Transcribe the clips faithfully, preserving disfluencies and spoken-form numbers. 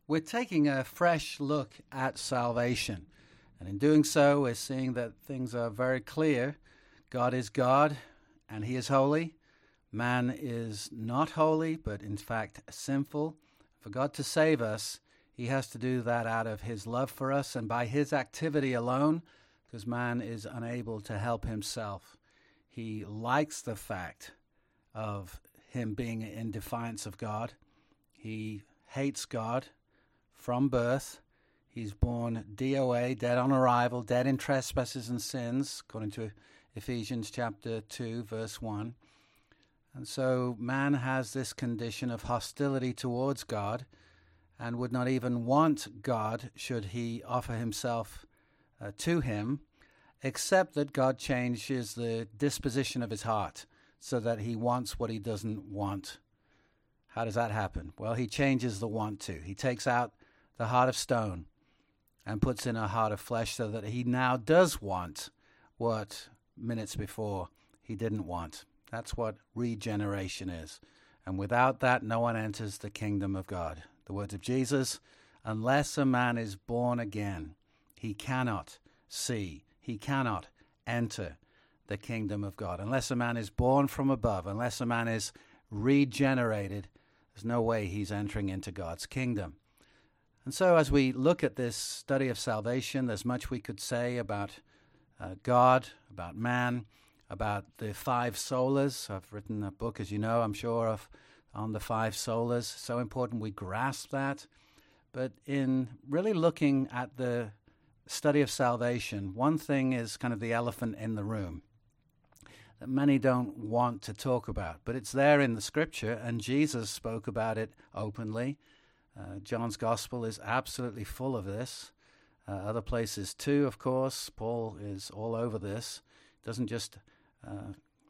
We're taking a fresh look at salvation. And in doing so, we're seeing that things are very clear. God is God, and he is holy. Man is not holy, but in fact sinful. For God to save us, he has to do that out of his love for us and by his activity alone, because man is unable to help himself. He likes the fact of him being in defiance of God. He hates God from birth. He's born D O A, dead on arrival, dead in trespasses and sins, according to Ephesians chapter two, verse one. And so man has this condition of hostility towards God and would not even want God should he offer himself uh, to him, except that God changes the disposition of his heart so that he wants what he doesn't want. How does that happen? Well, he changes the want to. He takes out the heart of stone and puts in a heart of flesh so that he now does want what minutes before he didn't want. That's what regeneration is. And without that, no one enters the kingdom of God. The words of Jesus, unless a man is born again, he cannot see, he cannot enter the kingdom of God. Unless a man is born from above, unless a man is regenerated, there's no way he's entering into God's kingdom. And so as we look at this study of salvation, there's much we could say about uh, God, about man, about the five solas. I've written a book, as you know, I'm sure, of on the five solas. So important we grasp that. But in really looking at the study of salvation, one thing is kind of the elephant in the room that many don't want to talk about. But it's there in the Scripture, and Jesus spoke about it openly. Uh, John's Gospel is absolutely full of this. Uh, other places too, of course. Paul is all over this. Doesn't just uh,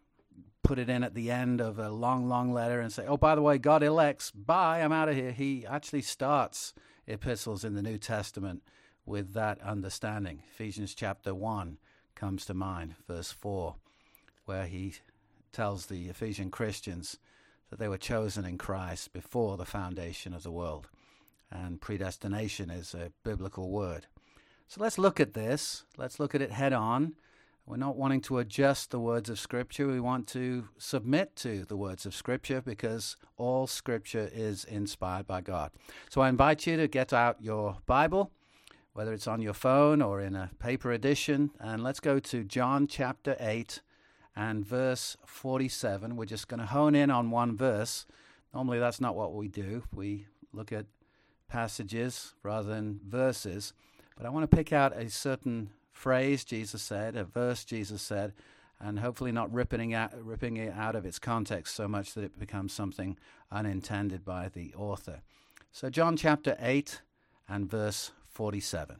put it in at the end of a long, long letter and say, oh, by the way, God elects, bye, I'm out of here. He actually starts epistles in the New Testament with that understanding. Ephesians chapter one comes to mind, verse four, where he tells the Ephesian Christians that they were chosen in Christ before the foundation of the world. And predestination is a biblical word. So let's look at this. Let's look at it head on. We're not wanting to adjust the words of Scripture. We want to submit to the words of Scripture because all Scripture is inspired by God. So I invite you to get out your Bible, whether it's on your phone or in a paper edition, and let's go to John chapter eight and verse forty-seven. We're just going to hone in on one verse. Normally that's not what we do. We look at passages rather than verses. But I want to pick out a certain phrase Jesus said, a verse Jesus said, and hopefully not ripping, out, ripping it out of its context so much that it becomes something unintended by the author. So John chapter eight and verse forty-seven.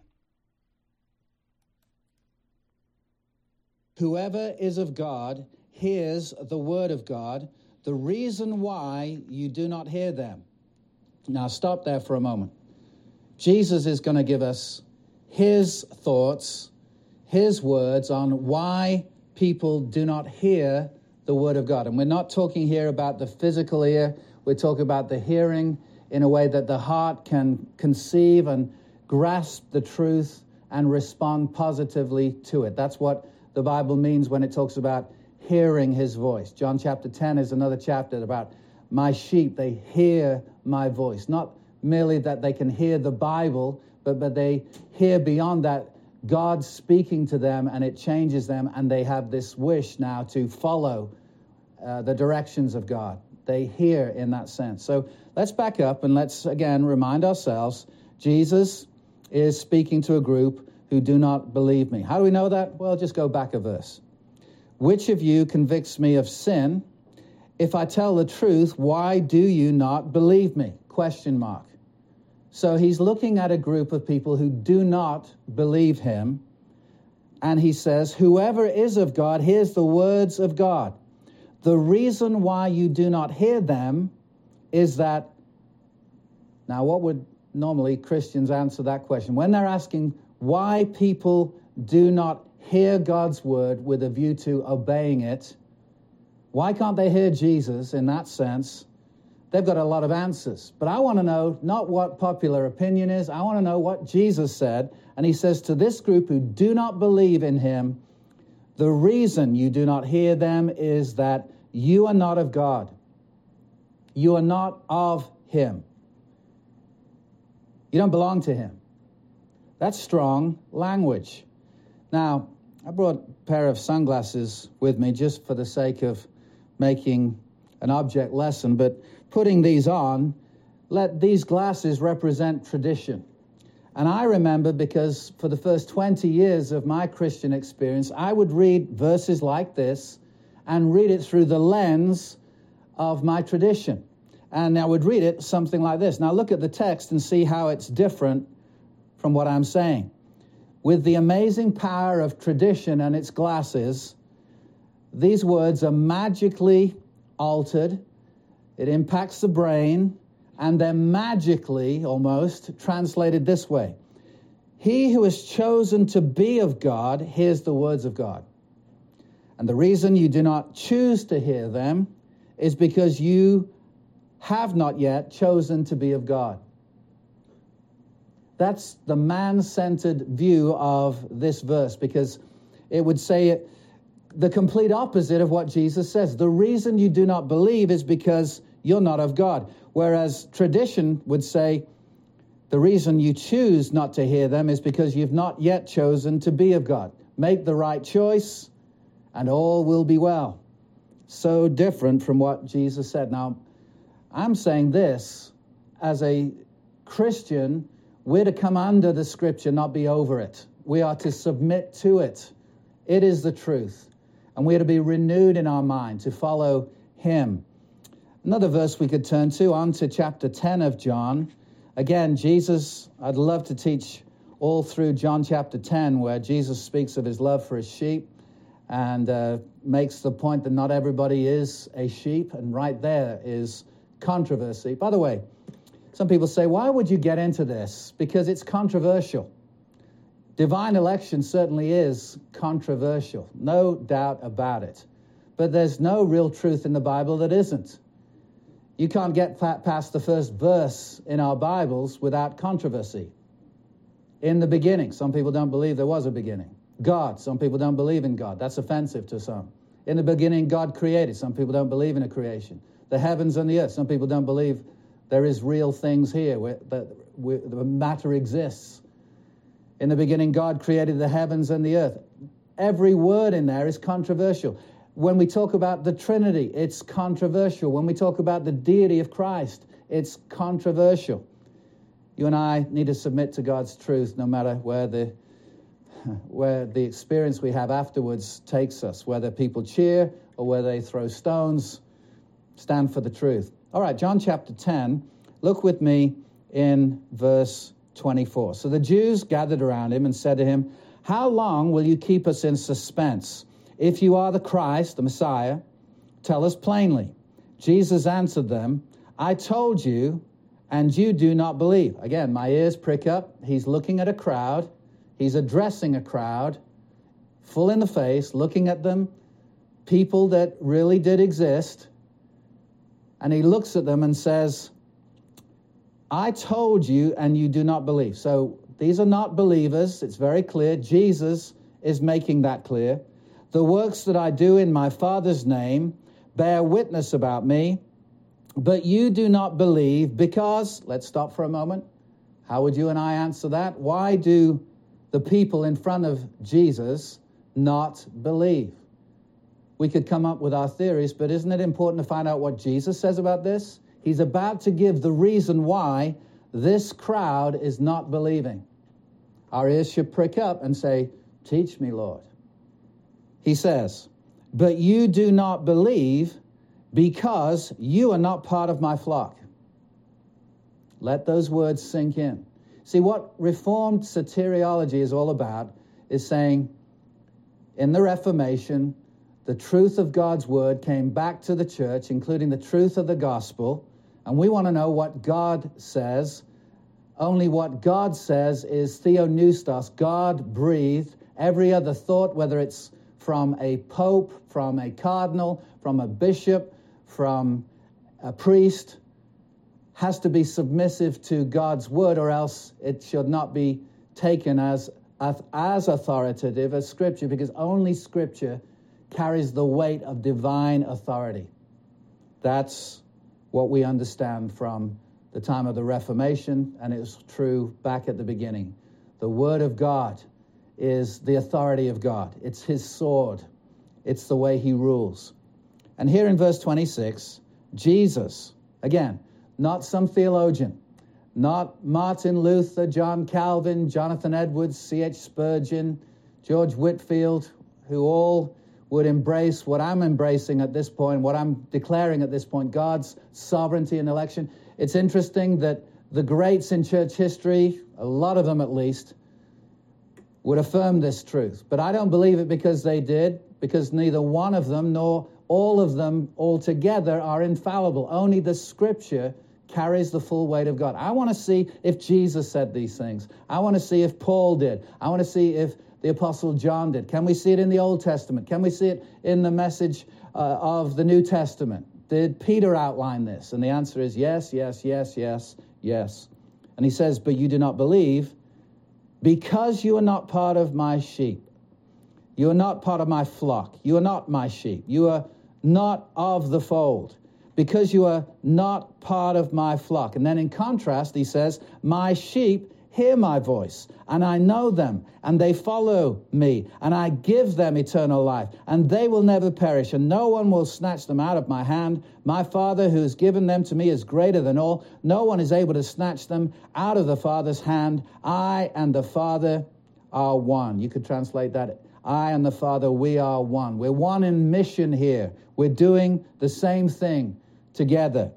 Whoever is of God hears the word of God, the reason why you do not hear them. Now stop there for a moment. Jesus is going to give us his thoughts, his words on why people do not hear the word of God. And we're not talking here about the physical ear. We're talking about the hearing in a way that the heart can conceive and grasp the truth and respond positively to it. That's what the Bible means when it talks about hearing his voice. John chapter ten is another chapter about my sheep, they hear my voice. Not merely that they can hear the Bible, but, but they hear beyond that God speaking to them, and it changes them, and they have this wish now to follow uh, the directions of God. They hear in that sense. So let's back up and let's again remind ourselves, Jesus is speaking to a group who do not believe me. How do we know that? Well, just go back a verse. Which of you convicts me of sin? If I tell the truth, why do you not believe me? Question mark. So he's looking at a group of people who do not believe him. And he says, whoever is of God hears the words of God. The reason why you do not hear them is that, now what would normally Christians answer that question? When they're asking why people do not hear God's word with a view to obeying it, why can't they hear Jesus in that sense? they've got a lot of answers. But I want to know not what popular opinion is. I want to know what Jesus said. And he says to this group who do not believe in him, the reason you do not hear them is that you are not of God. You are not of him. You don't belong to him. That's strong language. Now, I brought a pair of sunglasses with me just for the sake of making an object lesson, but putting these on, let these glasses represent tradition. And I remember, because for the first twenty years of my Christian experience, I would read verses like this and read it through the lens of my tradition. And I would read it something like this. Now look at the text and see how it's different from what I'm saying. With the amazing power of tradition and its glasses, these words are magically altered. It impacts the brain, and they're magically, almost, translated this way. He who is chosen to be of God hears the words of God. And the reason you do not choose to hear them is because you have not yet chosen to be of God. That's the man-centered view of this verse, because it would say it, the complete opposite of what Jesus says. The reason you do not believe is because you're not of God. Whereas tradition would say the reason you choose not to hear them is because you've not yet chosen to be of God. Make the right choice and all will be well. So different from what Jesus said. Now, I'm saying this as a Christian, we're to come under the Scripture, not be over it. We are to submit to it. It is the truth. And we are to be renewed in our mind to follow him. Another verse we could turn to, on to chapter ten of John. Again, Jesus, I'd love to teach all through John chapter ten, where Jesus speaks of his love for his sheep and uh, makes the point that not everybody is a sheep. And right there is controversy. By the way, some people say, why would you get into this? Because it's controversial. Divine election certainly is controversial, no doubt about it. But there's no real truth in the Bible that isn't. You can't get past the first verse in our Bibles without controversy. In the beginning, some people don't believe there was a beginning. God, some people don't believe in God. That's offensive to some. In the beginning, God created. Some people don't believe in a creation. The heavens and the earth, some people don't believe there is real things here, where the, where the matter exists. In the beginning, God created the heavens and the earth. Every word in there is controversial. When we talk about the Trinity, it's controversial. When we talk about the deity of Christ, it's controversial. You and I need to submit to God's truth no matter where the where the experience we have afterwards takes us, whether people cheer or whether they throw stones. Stand for the truth. All right, John chapter ten, look with me in verse twenty-four. So the Jews gathered around him and said to him, how long will you keep us in suspense? If you are the Christ, the Messiah, tell us plainly. Jesus answered them, I told you, and you do not believe. Again, my ears prick up. He's looking at a crowd. He's addressing a crowd, full in the face, looking at them, people that really did exist. And he looks at them and says, I told you, and you do not believe. So these are not believers. It's very clear. Jesus is making that clear. The works that I do in my Father's name bear witness about me, but you do not believe because, let's stop for a moment. How would you and I answer that? Why do the people in front of Jesus not believe? We could come up with our theories, but isn't it important to find out what Jesus says about this? He's about to give the reason why this crowd is not believing. Our ears should prick up and say, teach me, Lord. He says, but you do not believe because you are not part of my flock. Let those words sink in. See, what Reformed soteriology is all about is saying, in the Reformation, the truth of God's word came back to the church, including the truth of the gospel, and we want to know what God says. Only what God says is theopneustos, God-breathed. Every other thought, whether it's from a pope, from a cardinal, from a bishop, from a priest, has to be submissive to God's word, or else it should not be taken as, as, as authoritative as Scripture, because only Scripture carries the weight of divine authority. That's what we understand from the time of the Reformation, and it was true back at the beginning. The Word of God is the authority of God. It's His sword. It's the way He rules. And here in verse twenty-six, Jesus, again, not some theologian, not Martin Luther, John Calvin, Jonathan Edwards, C H Spurgeon, George Whitefield, who all would embrace what I'm embracing at this point, what I'm declaring at this point, God's sovereignty and election. It's interesting that the greats in church history, a lot of them at least, would affirm this truth. But I don't believe it because they did, because neither one of them nor all of them altogether are infallible. Only the Scripture carries the full weight of God. I want to see if Jesus said these things. I want to see if Paul did. I want to see if the Apostle John did. Can we see it in the Old Testament? Can we see it in the message uh, of the New Testament? Did Peter outline this? And the answer is yes, yes, yes, yes, yes. And he says, but you do not believe because you are not part of my sheep. You are not part of my flock. You are not my sheep. You are not of the fold, because you are not part of my flock. And then in contrast, he says, my sheep hear my voice, and I know them, and they follow me, and I give them eternal life, and they will never perish, and no one will snatch them out of my hand. My Father who has given them to me is greater than all. No one is able to snatch them out of the Father's hand. I and the Father are one. You could translate that. I and the Father, we are one. We're one in mission here. We're doing the same thing together.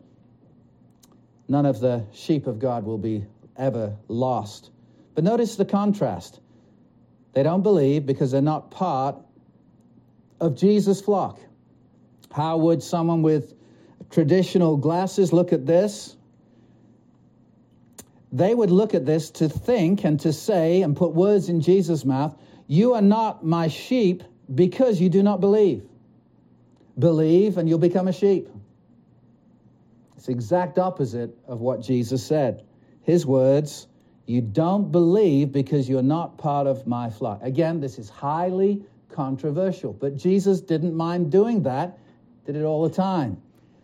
None of the sheep of God will be ever lost. But notice the contrast. They don't believe because they're not part of Jesus' flock. How would someone with traditional glasses look at this? They would look at this to think and to say and put words in Jesus' mouth, you are not my sheep because you do not believe. Believe and you'll become a sheep. It's the exact opposite of what Jesus said. His words, you don't believe because you're not part of my flock. Again, this is highly controversial, but Jesus didn't mind doing that, did it all the time.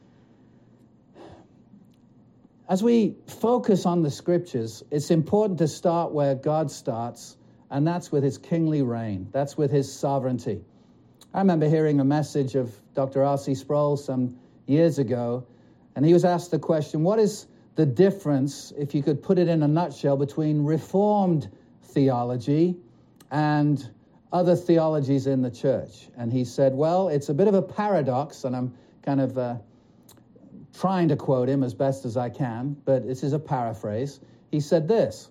As we focus on the Scriptures, it's important to start where God starts, and that's with his kingly reign. That's with his sovereignty. I remember hearing a message of Doctor R C Sproul some years ago, and he was asked the question, what is the difference, if you could put it in a nutshell, between Reformed theology and other theologies in the church? And he said, well, it's a bit of a paradox, and I'm kind of uh, trying to quote him as best as I can, but this is a paraphrase. He said this,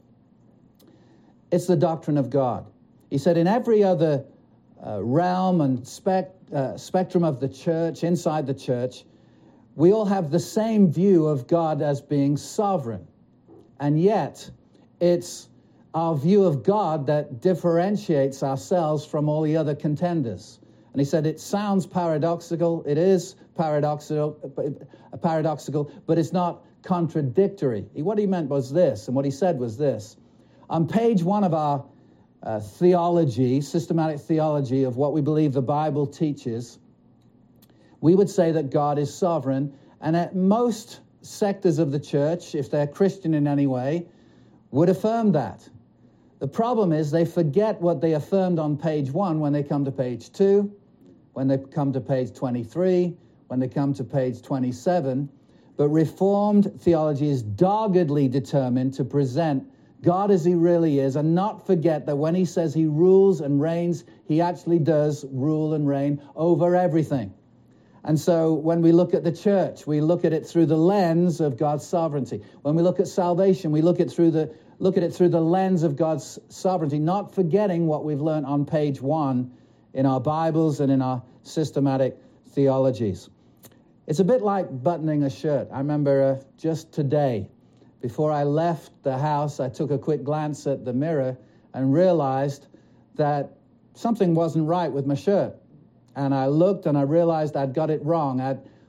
it's the doctrine of God. He said, in every other uh, realm and spec, uh, spectrum of the church, inside the church, we all have the same view of God as being sovereign. And yet, it's our view of God that differentiates ourselves from all the other contenders. And he said, it sounds paradoxical. It is paradoxical, paradoxical, but it's not contradictory. What he meant was this, and what he said was this. On page one of our uh, theology, systematic theology of what we believe the Bible teaches, we would say that God is sovereign, and at most sectors of the church, if they're Christian in any way, would affirm that. The problem is they forget what they affirmed on page one when they come to page two, when they come to page twenty-three, when they come to page twenty-seven. But Reformed theology is doggedly determined to present God as he really is and not forget that when he says he rules and reigns, he actually does rule and reign over everything. And so when we look at the church, we look at it through the lens of God's sovereignty. When we look at salvation, we look at through the look at it through the lens of God's sovereignty, not forgetting what we've learned on page one in our Bibles and in our systematic theologies. It's a bit like buttoning a shirt. I remember uh, just today, before I left the house, I took a quick glance at the mirror and realized that something wasn't right with my shirt. And I looked and I realized I'd got it wrong. I'd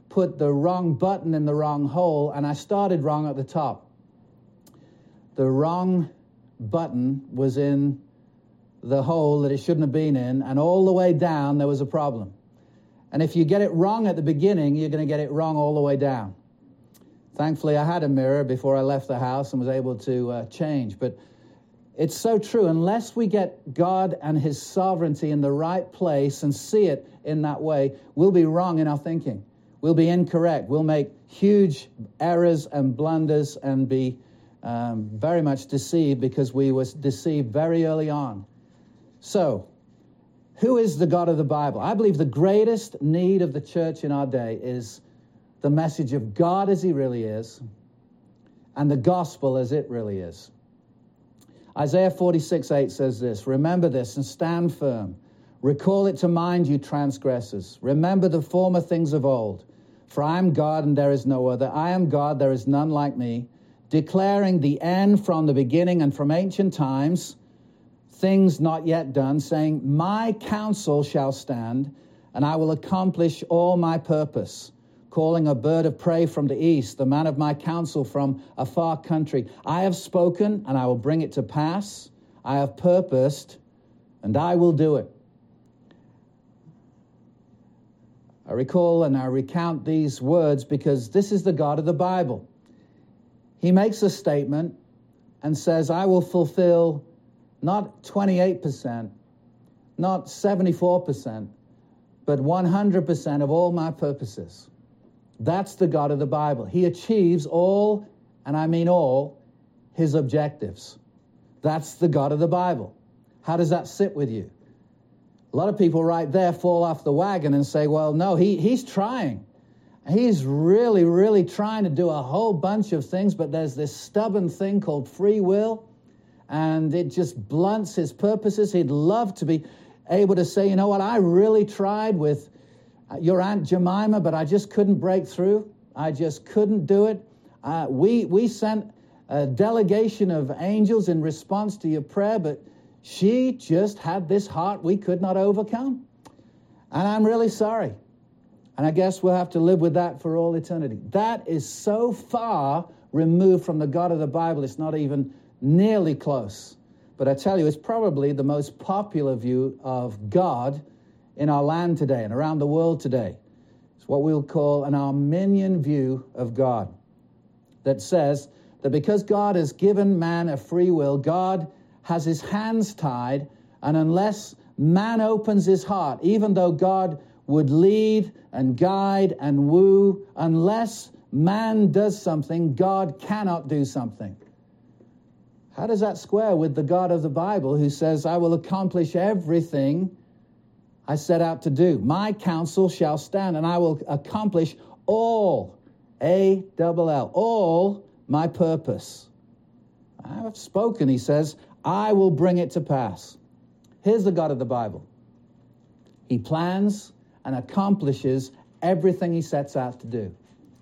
put the wrong button in the wrong hole, and I started wrong at the top. The wrong button was in the hole that it shouldn't have been in, and all the way down there was a problem. And if you get it wrong at the beginning, you're going to get it wrong all the way down. Thankfully, I had a mirror before I left the house and was able to uh, change. But it's so true. Unless we get God and his sovereignty in the right place and see it in that way, we'll be wrong in our thinking. We'll be incorrect. We'll make huge errors and blunders and be um, very much deceived because we were deceived very early on. So, who is the God of the Bible? I believe the greatest need of the church in our day is the message of God as he really is and the gospel as it really is. Isaiah forty-six eight says this, "Remember this and stand firm. Recall it to mind, you transgressors. Remember the former things of old. For I am God and there is no other. I am God, there is none like me, declaring the end from the beginning and from ancient times, things not yet done, saying, my counsel shall stand, and I will accomplish all my purpose. Calling a bird of prey from the east, the man of my counsel from a far country. I have spoken, and I will bring it to pass. I have purposed, and I will do it." I recall and I recount these words because this is the God of the Bible. He makes a statement and says, I will fulfill not twenty-eight percent, not seventy-four percent, but one hundred percent of all my purposes. That's the God of the Bible. He achieves all, and I mean all, his objectives. That's the God of the Bible. How does that sit with you? A lot of people right there fall off the wagon and say, well, no, he, he's trying. He's really, really trying to do a whole bunch of things, but there's this stubborn thing called free will, and it just blunts his purposes. He'd love to be able to say, you know what, I really tried with your Aunt Jemima, but I just couldn't break through. I just couldn't do it. Uh, we, we sent a delegation of angels in response to your prayer, but she just had this heart we could not overcome. And I'm really sorry. And I guess we'll have to live with that for all eternity. That is so far removed from the God of the Bible, it's not even nearly close. But I tell you, it's probably the most popular view of God in our land today and around the world today. It's what we'll call an Arminian view of God, that says that because God has given man a free will, God has his hands tied, and unless man opens his heart, even though God would lead and guide and woo, unless man does something, God cannot do something. How does that square with the God of the Bible who says, I will accomplish everything I set out to do? My counsel shall stand, and I will accomplish all, A double L, all my purpose. I have spoken, he says, I will bring it to pass. Here's the God of the Bible. He plans and accomplishes everything he sets out to do.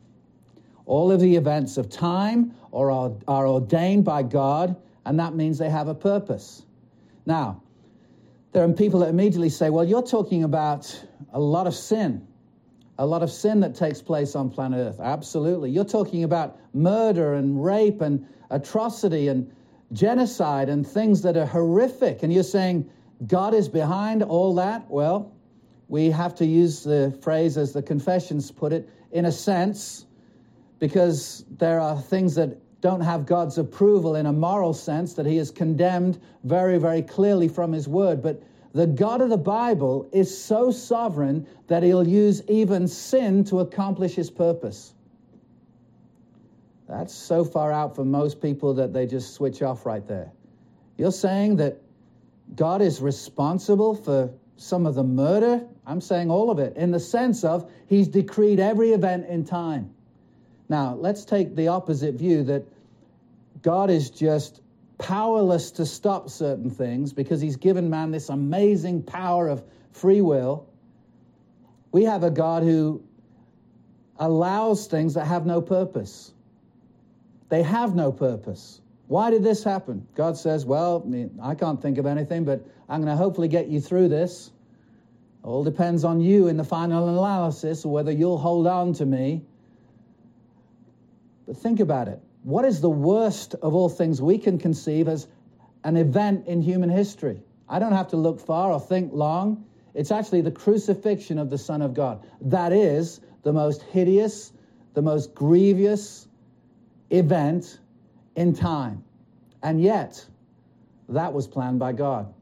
All of the events of time are, are ordained by God, and that means they have a purpose. Now, there are people that immediately say, well, you're talking about a lot of sin, a lot of sin that takes place on planet Earth. Absolutely. You're talking about murder and rape and atrocity and genocide and things that are horrific. And you're saying God is behind all that? Well, we have to use the phrase, as the confessions put it, in a sense, because there are things that don't have God's approval in a moral sense that he has condemned very, very clearly from his word. But the God of the Bible is so sovereign that he'll use even sin to accomplish his purpose. That's so far out for most people that they just switch off right there. You're saying that God is responsible for some of the murder? I'm saying all of it, in the sense of he's decreed every event in time. Now, let's take the opposite view, that God is just powerless to stop certain things because he's given man this amazing power of free will. We have a God who allows things that have no purpose. They have no purpose. Why did this happen? God says, well, I can't think of anything, but I'm going to hopefully get you through this. All depends on you in the final analysis, whether you'll hold on to me. But think about it. What is the worst of all things we can conceive as an event in human history? I don't have to look far or think long. It's actually the crucifixion of the Son of God. That is the most hideous, the most grievous event in time. And yet, that was planned by God.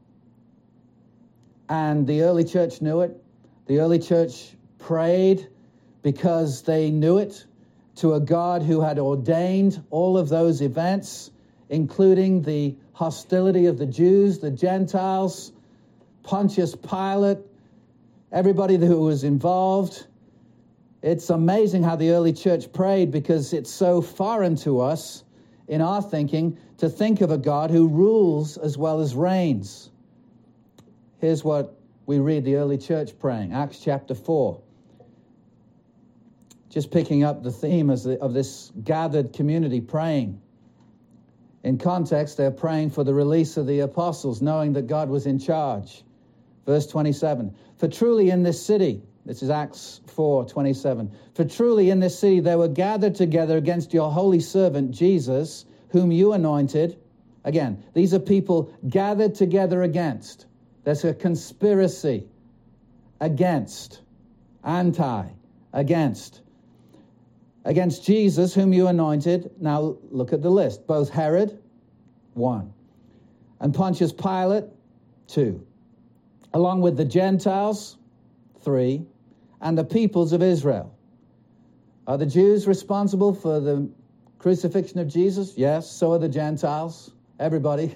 And the early church knew it. The early church prayed because they knew it, to a God who had ordained all of those events, including the hostility of the Jews, the Gentiles, Pontius Pilate, everybody who was involved. It's amazing how the early church prayed, because it's so foreign to us in our thinking to think of a God who rules as well as reigns. Here's what we read the early church praying, Acts chapter four. Just picking up the theme as the, of this gathered community praying. In context, they're praying for the release of the apostles, knowing that God was in charge. Verse twenty-seven, for truly in this city, this is Acts four twenty-seven, for truly in this city they were gathered together against your holy servant Jesus, whom you anointed. Again, these are people gathered together against. There's a conspiracy against, anti, against. Against Jesus, whom you anointed. Now look at the list. Both Herod, one. And Pontius Pilate, two. Along with the Gentiles, three. And the peoples of Israel. Are the Jews responsible for the crucifixion of Jesus? Yes. So are the Gentiles. Everybody.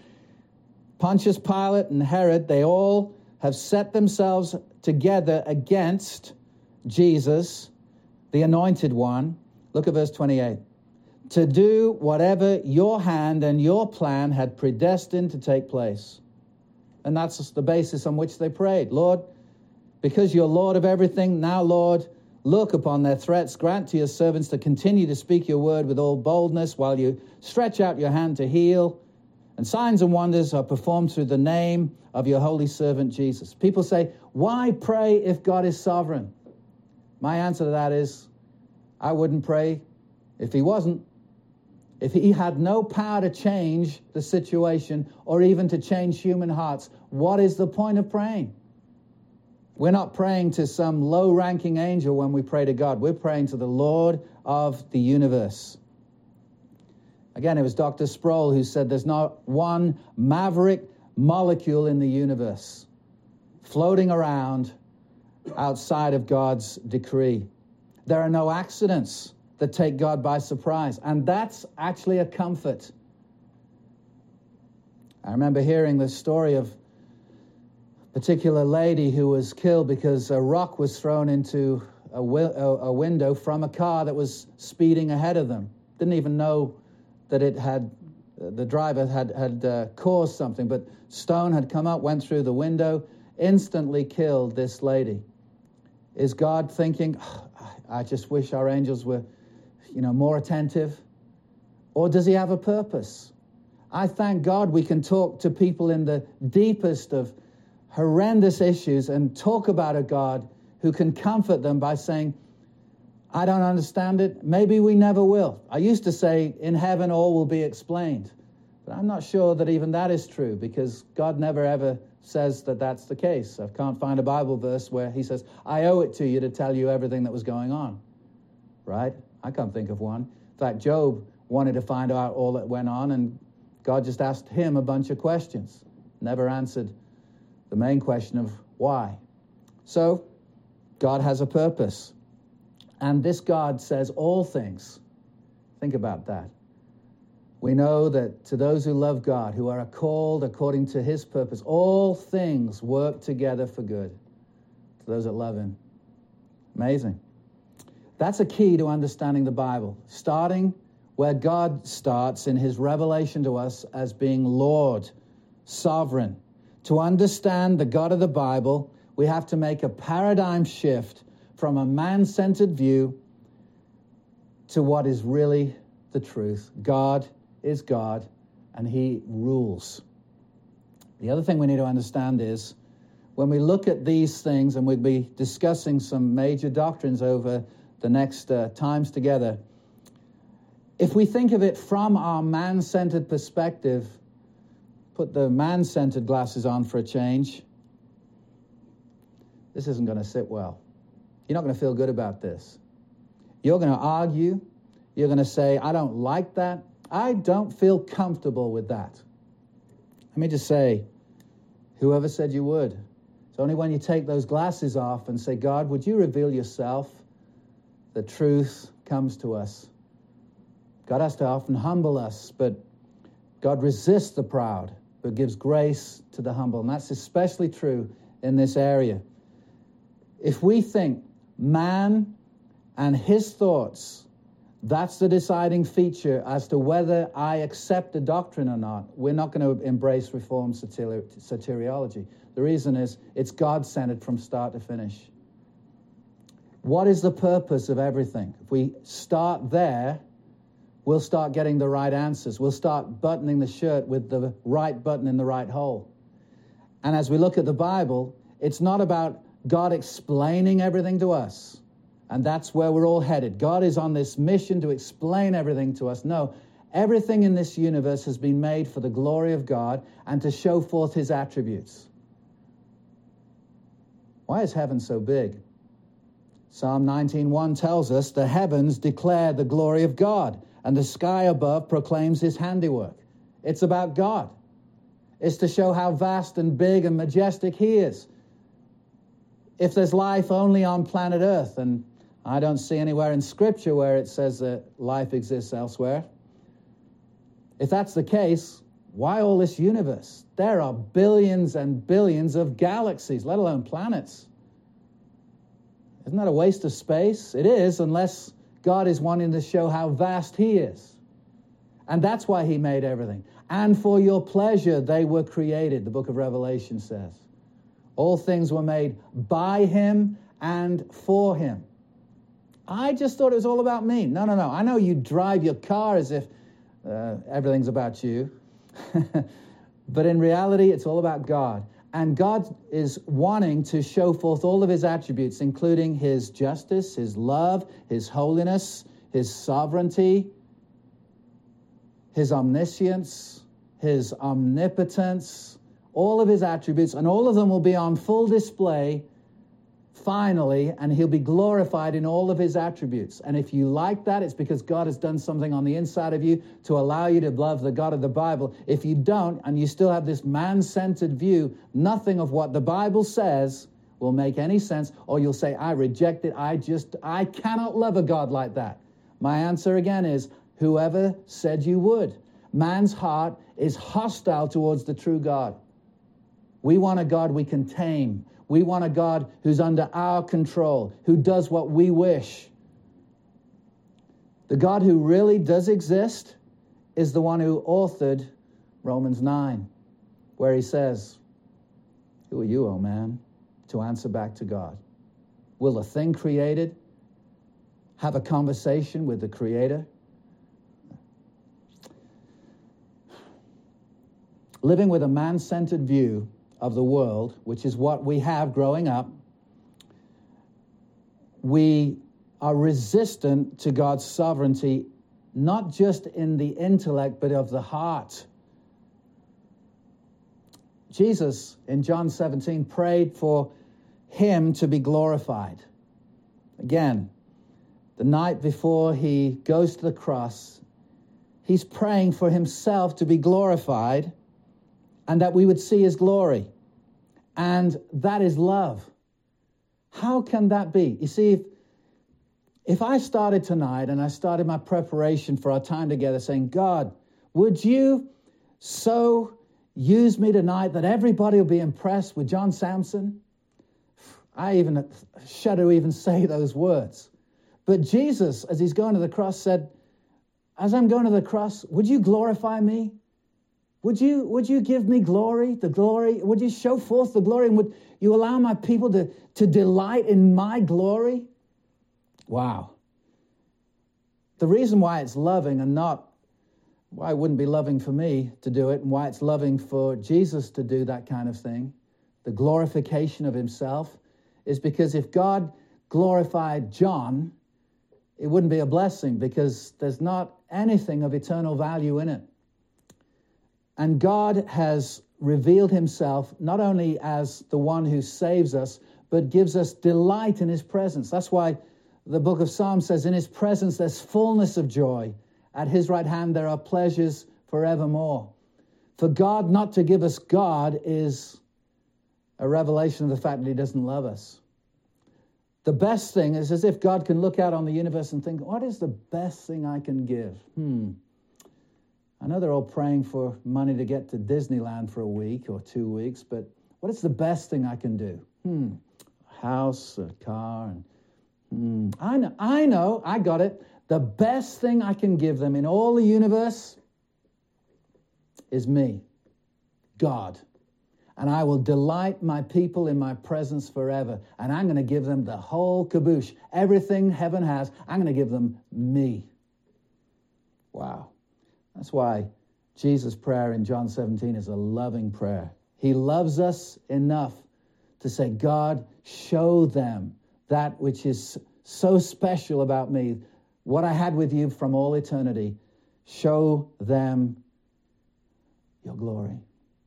Pontius Pilate and Herod, they all have set themselves together against Jesus, the anointed one. Look at verse twenty-eight. To do whatever your hand and your plan had predestined to take place. And that's the basis on which they prayed. Lord, because you're Lord of everything, now, Lord, look upon their threats. Grant to your servants to continue to speak your word with all boldness while you stretch out your hand to heal. And signs and wonders are performed through the name of your holy servant Jesus. People say, why pray if God is sovereign? My answer to that is, I wouldn't pray if he wasn't. If he had no power to change the situation or even to change human hearts, what is the point of praying? We're not praying to some low-ranking angel when we pray to God. We're praying to the Lord of the universe. Again, it was Doctor Sproul who said there's not one maverick molecule in the universe floating around outside of God's decree. There are no accidents that take God by surprise, and that's actually a comfort. I remember hearing the story of a particular lady who was killed because a rock was thrown into a, wi- a window from a car that was speeding ahead of them. Didn't even know that it had, the driver had, had uh, caused something, but stone had come up, went through the window, instantly killed this lady. Is God thinking, oh, I just wish our angels were, you know, more attentive? Or does he have a purpose? I thank God we can talk to people in the deepest of horrendous issues and talk about a God who can comfort them by saying, I don't understand it. Maybe we never will. I used to say, in heaven all will be explained. But I'm not sure that even that is true, because God never ever says that that's the case. I can't find a Bible verse where he says, I owe it to you to tell you everything that was going on. Right? I can't think of one. In fact, Job wanted to find out all that went on, and God just asked him a bunch of questions. Never answered the main question of why. So, God has a purpose. And this God says all things. Think about that. We know that to those who love God, who are called according to his purpose, all things work together for good to those that love him. Amazing. That's a key to understanding the Bible. Starting where God starts in his revelation to us as being Lord, sovereign. To understand the God of the Bible, we have to make a paradigm shift from a man-centered view to what is really the truth. God is God, and he rules. The other thing we need to understand is when we look at these things, and we'll be discussing some major doctrines over the next uh, times together, if we think of it from our man-centered perspective, put the man-centered glasses on for a change, this isn't going to sit well. You're not going to feel good about this. You're going to argue. You're going to say, I don't like that. I don't feel comfortable with that. Let me just say, whoever said you would? It's only when you take those glasses off and say, God, would you reveal yourself? The truth comes to us. God has to often humble us, but God resists the proud, but gives grace to the humble. And that's especially true in this area. If we think man and his thoughts, that's the deciding feature as to whether I accept the doctrine or not, we're not going to embrace Reformed satiri- soteriology. The reason is it's God-centered from start to finish. What is the purpose of everything? If we start there, we'll start getting the right answers. We'll start buttoning the shirt with the right button in the right hole. And as we look at the Bible, it's not about God explaining everything to us. And that's where we're all headed. God is on this mission to explain everything to us. No, everything in this universe has been made for the glory of God and to show forth his attributes. Why is heaven so big? Psalm nineteen one tells us the heavens declare the glory of God, and the sky above proclaims his handiwork. It's about God. It's to show how vast and big and majestic he is. If there's life only on planet Earth, and I don't see anywhere in Scripture where it says that life exists elsewhere. If that's the case, why all this universe? There are billions and billions of galaxies, let alone planets. Isn't that a waste of space? It is, unless God is wanting to show how vast he is. And that's why he made everything. And for your pleasure they were created, the book of Revelation says. All things were made by him and for him. I just thought it was all about me. No, no, no. I know you drive your car as if uh, everything's about you. But in reality, it's all about God. And God is wanting to show forth all of his attributes, including his justice, his love, his holiness, his sovereignty, his omniscience, his omnipotence, all of his attributes, and all of them will be on full display finally, and he'll be glorified in all of his attributes. And if you like that, it's because God has done something on the inside of you to allow you to love the God of the Bible. If you don't, and you still have this man-centered view, nothing of what the Bible says will make any sense, or you'll say, I reject it, I just, I cannot love a God like that. My answer again is, whoever said you would. Man's heart is hostile towards the true God. We want a God we can tame. We want a God who's under our control, who does what we wish. The God who really does exist is the one who authored Romans nine, where he says, who are you, O man, to answer back to God? Will a thing created have a conversation with the Creator? Living with a man-centered view of the world, which is what we have growing up, we are resistant to God's sovereignty, not just in the intellect, but of the heart. Jesus, in John seventeen, prayed for him to be glorified. Again, the night before he goes to the cross, he's praying for himself to be glorified, and that we would see his glory. And that is love. How can that be? You see, if, if I started tonight and I started my preparation for our time together saying, God, would you so use me tonight that everybody will be impressed with John Samson? I even shudder to even say those words. But Jesus, as he's going to the cross, said, as I'm going to the cross, would you glorify me? Would you, would you give me glory, the glory? Would you show forth the glory? And would you allow my people to, to delight in my glory? Wow. The reason why it's loving and not, why it wouldn't be loving for me to do it, and why it's loving for Jesus to do that kind of thing, the glorification of himself, is because if God glorified John, it wouldn't be a blessing because there's not anything of eternal value in it. And God has revealed himself not only as the one who saves us, but gives us delight in his presence. That's why the book of Psalms says, in his presence there's fullness of joy. At his right hand there are pleasures forevermore. For God not to give us God is a revelation of the fact that he doesn't love us. The best thing is as if God can look out on the universe and think, what is the best thing I can give? Hmm. I know they're all praying for money to get to Disneyland for a week or two weeks, but what is the best thing I can do? Hmm. A house, a car, and hmm. I know, I know, I got it. The best thing I can give them in all the universe is me, God. And I will delight my people in my presence forever. And I'm going to give them the whole caboose. Everything heaven has, I'm going to give them me. Wow. That's why Jesus' prayer in John seventeen is a loving prayer. He loves us enough to say, God, show them that which is so special about me, what I had with you from all eternity. Show them your glory.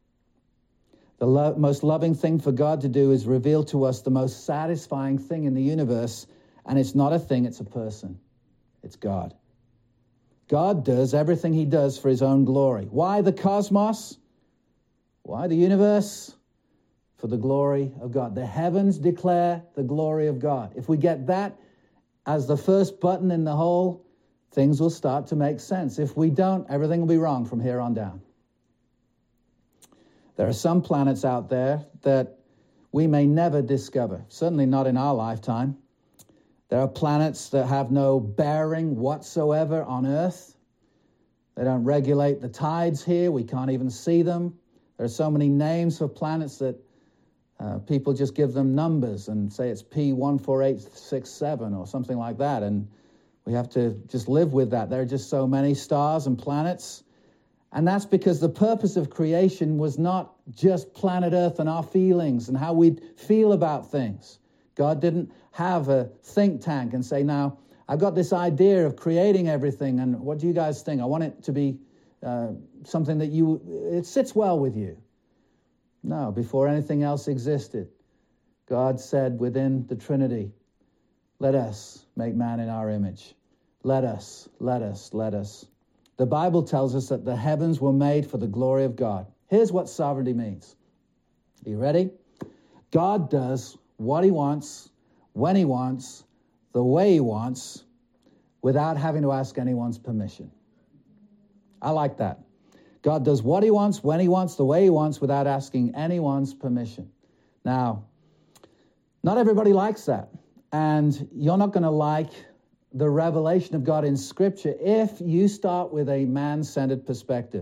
The lo- most loving thing for God to do is reveal to us the most satisfying thing in the universe, and it's not a thing, it's a person. It's God. God does everything he does for his own glory. Why the cosmos? Why the universe? For the glory of God. The heavens declare the glory of God. If we get that as the first button in the hole, things will start to make sense. If we don't, everything will be wrong from here on down. There are some planets out there that we may never discover, certainly not in our lifetime. There are planets that have no bearing whatsoever on Earth. They don't regulate the tides here. We can't even see them. There are so many names for planets that uh, people just give them numbers and say it's P one four eight six seven or something like that. And we have to just live with that. There are just so many stars and planets. And that's because the purpose of creation was not just planet Earth and our feelings and how we feel about things. God didn't have a think tank and say, now, I've got this idea of creating everything, and what do you guys think? I want it to be uh, something that you, it sits well with you. No, before anything else existed, God said within the Trinity, let us make man in our image. Let us, let us, let us. The Bible tells us that the heavens were made for the glory of God. Here's what sovereignty means. Are you ready? God does what he wants, when he wants, the way he wants, without having to ask anyone's permission. I like that. God does what he wants, when he wants, the way he wants, without asking anyone's permission. Now, not everybody likes that. And you're not going to like the revelation of God in Scripture if you start with a man-centered perspective.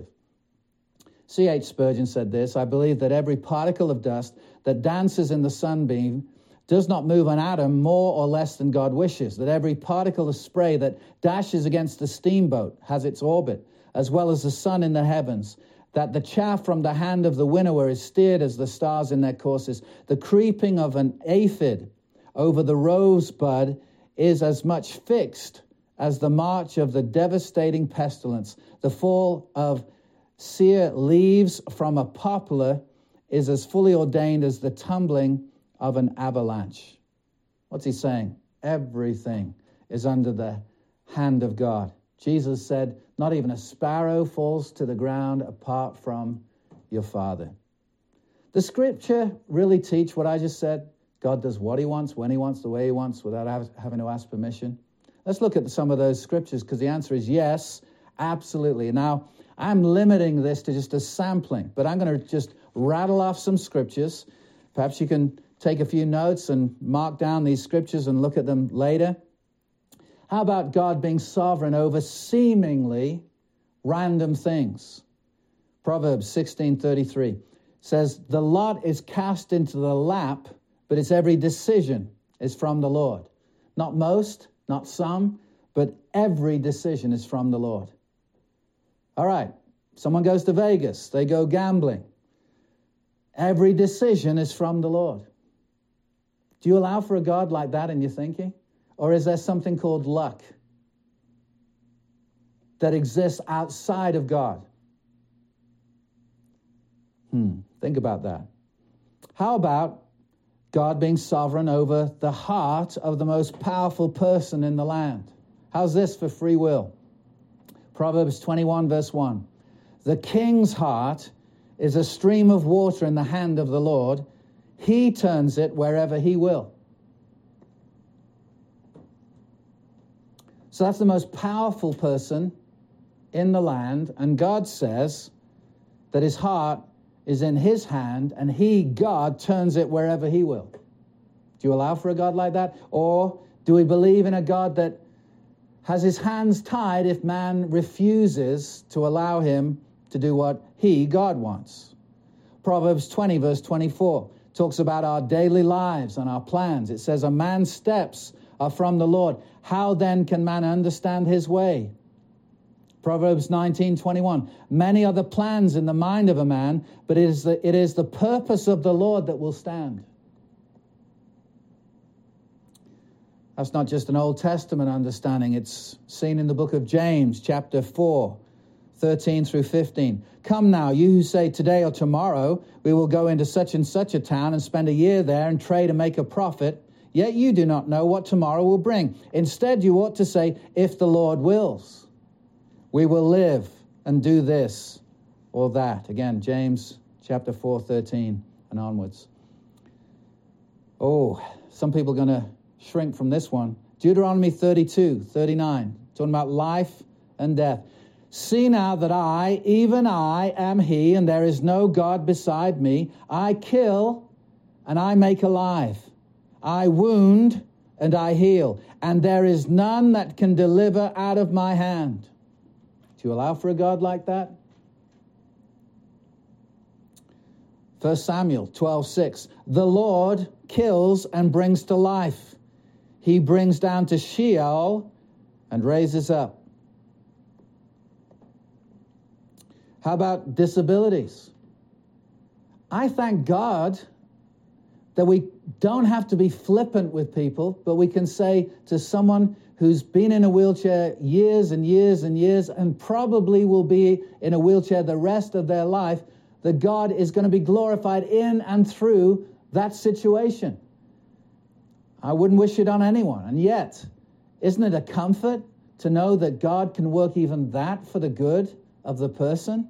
C H Spurgeon said this, I believe that every particle of dust that dances in the sunbeam does not move an atom more or less than God wishes, that every particle of spray that dashes against the steamboat has its orbit, as well as the sun in the heavens, that the chaff from the hand of the winnower is steered as the stars in their courses. The creeping of an aphid over the rosebud is as much fixed as the march of the devastating pestilence. The fall of sere leaves from a poplar is as fully ordained as the tumbling of an avalanche. What's he saying? Everything is under the hand of God. Jesus said, not even a sparrow falls to the ground apart from your Father. Does Scripture really teach what I just said? God does what he wants, when he wants, the way he wants, without having to ask permission? Let's look at some of those scriptures, because the answer is yes, absolutely. Now, I'm limiting this to just a sampling, but I'm going to just rattle off some scriptures. Perhaps you can take a few notes and mark down these scriptures and look at them later. How about God being sovereign over seemingly random things? Proverbs sixteen thirty-three says, the lot is cast into the lap, but its every decision is from the Lord. Not most, not some, but every decision is from the Lord. All right, someone goes to Vegas, they go gambling. Every decision is from the Lord. Do you allow for a God like that in your thinking? Or is there something called luck that exists outside of God? Hmm, think about that. How about God being sovereign over the heart of the most powerful person in the land? How's this for free will? Proverbs twenty-one, verse one. The king's heart is a stream of water in the hand of the Lord. He turns it wherever he will. So that's the most powerful person in the land, and God says that his heart is in his hand, and he, God, turns it wherever he will. Do you allow for a God like that? Or do we believe in a God that has his hands tied if man refuses to allow him to do what he, God, wants? Proverbs twenty, verse twenty-four, talks about our daily lives and our plans. It says, a man's steps are from the Lord. How then can man understand his way? Proverbs nineteen, twenty-one, many are the plans in the mind of a man, but it is the, it is the purpose of the Lord that will stand. That's not just an Old Testament understanding. It's seen in the book of James, chapter four, thirteen through fifteen. Come now, you who say today or tomorrow, we will go into such and such a town and spend a year there and trade and make a profit, yet you do not know what tomorrow will bring. Instead, you ought to say, if the Lord wills, we will live and do this or that. Again, James chapter four, thirteen and onwards. Oh, some people are going to shrink from this one. Deuteronomy thirty-two, thirty-nine, talking about life and death. See now that I, even I, am he, and there is no God beside me. I kill and I make alive. I wound and I heal. And there is none that can deliver out of my hand. Do you allow for a God like that? First Samuel twelve, six. The Lord kills and brings to life. He brings down to Sheol and raises up. How about disabilities? I thank God that we don't have to be flippant with people, but we can say to someone who's been in a wheelchair years and years and years and probably will be in a wheelchair the rest of their life, that God is going to be glorified in and through that situation. I wouldn't wish it on anyone. And yet, isn't it a comfort to know that God can work even that for the good of the person?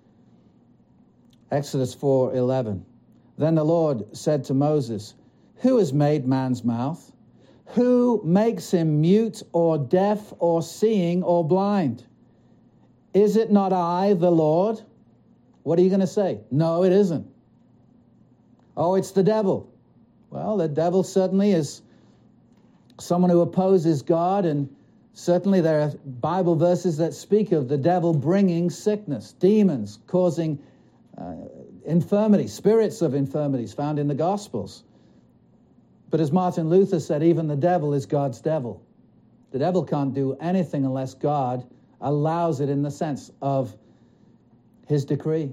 Exodus four, eleven. Then the Lord said to Moses, who has made man's mouth? Who makes him mute or deaf or seeing or blind? Is it not I, the Lord? What are you going to say? No, it isn't. Oh, it's the devil. Well, the devil certainly is someone who opposes God, and certainly there are Bible verses that speak of the devil bringing sickness, demons causing uh, infirmity, spirits of infirmities found in the Gospels. But as Martin Luther said, even the devil is God's devil. The devil can't do anything unless God allows it in the sense of his decree.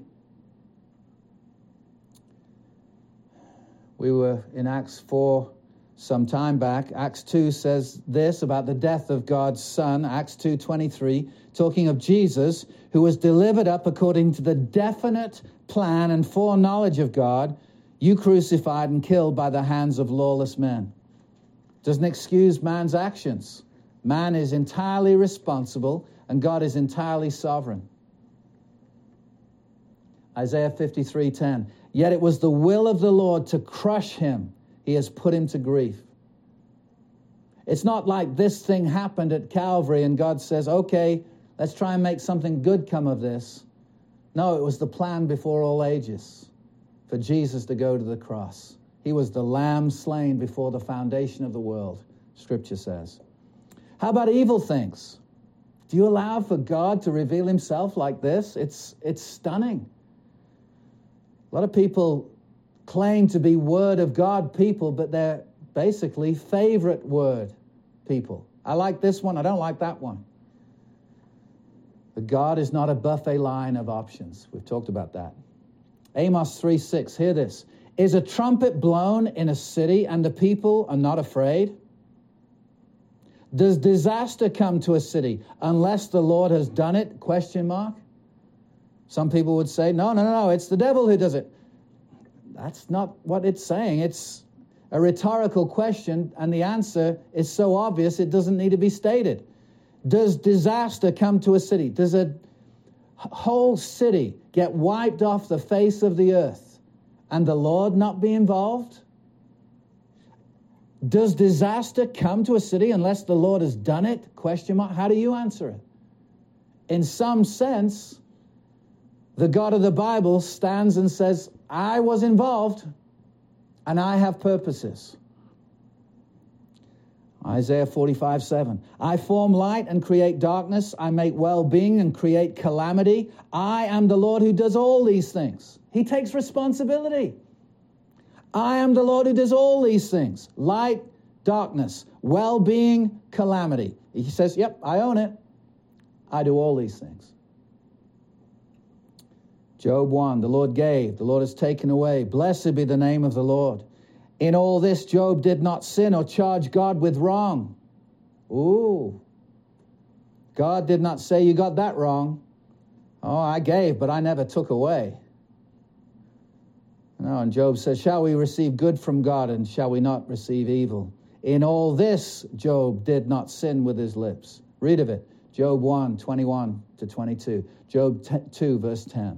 We were in Acts four some time back. Acts two says this about the death of God's Son. Acts two twenty-three, talking of Jesus, who was delivered up according to the definite plan and foreknowledge of God, you crucified and killed by the hands of lawless men. Doesn't excuse man's actions. Man is entirely responsible, and God is entirely sovereign. Isaiah fifty-three ten. Yet it was the will of the Lord to crush him. He has put him to grief. It's not like this thing happened at Calvary and God says, okay, let's try and make something good come of this. No, it was the plan before all ages for Jesus to go to the cross. He was the lamb slain before the foundation of the world, Scripture says. How about evil things? Do you allow for God to reveal himself like this? It's, it's stunning. A lot of people claim to be Word of God people, but they're basically favorite word people. I like this one, I don't like that one. But God is not a buffet line of options. We've talked about that. Amos three six, hear this. Is a trumpet blown in a city and the people are not afraid? Does disaster come to a city unless the Lord has done it? Question mark. Some people would say, no, no, no, no, it's the devil who does it. That's not what it's saying. It's a rhetorical question, and the answer is so obvious it doesn't need to be stated. Does disaster come to a city? Does a whole city get wiped off the face of the earth and the Lord not be involved? Does disaster come to a city unless the Lord has done it? Question mark. How do you answer it? In some sense, the God of the Bible stands and says, I was involved and I have purposes. Isaiah forty-five seven. I form light and create darkness. I make well-being and create calamity. I am the Lord who does all these things. He takes responsibility. I am the Lord who does all these things. Light, darkness, well-being, calamity. He says, yep, I own it. I do all these things. Job one, the Lord gave, the Lord has taken away. Blessed be the name of the Lord. In all this, Job did not sin or charge God with wrong. Ooh. God did not say, you got that wrong. Oh, I gave, but I never took away. No, and Job says, shall we receive good from God and shall we not receive evil? In all this, Job did not sin with his lips. Read of it. Job one, twenty-one to twenty-two. Job two, verse ten.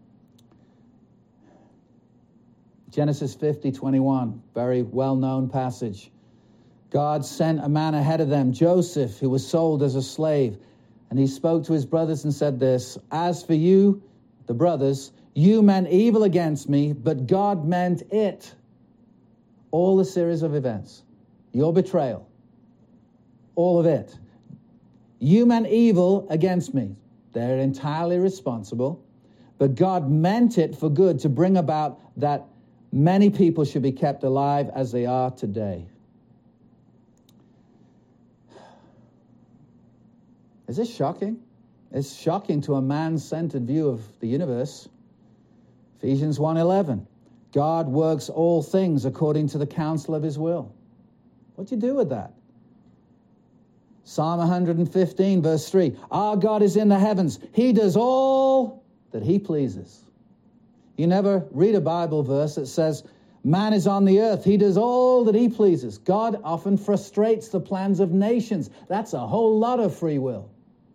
Genesis fifty, twenty-one, very well-known passage. God sent a man ahead of them, Joseph, who was sold as a slave. And he spoke to his brothers and said this, as for you, the brothers, you meant evil against me, but God meant it. All the series of events. Your betrayal. All of it. You meant evil against me. They're entirely responsible. But God meant it for good to bring about that many people should be kept alive as they are today. Is this shocking? It's shocking to a man-centered view of the universe. Ephesians one eleven. God works all things according to the counsel of his will. What do you do with that? Psalm one fifteen, verse three. Our God is in the heavens. He does all that he pleases. You never read a Bible verse that says, man is on the earth. He does all that he pleases. God often frustrates the plans of nations. That's a whole lot of free will.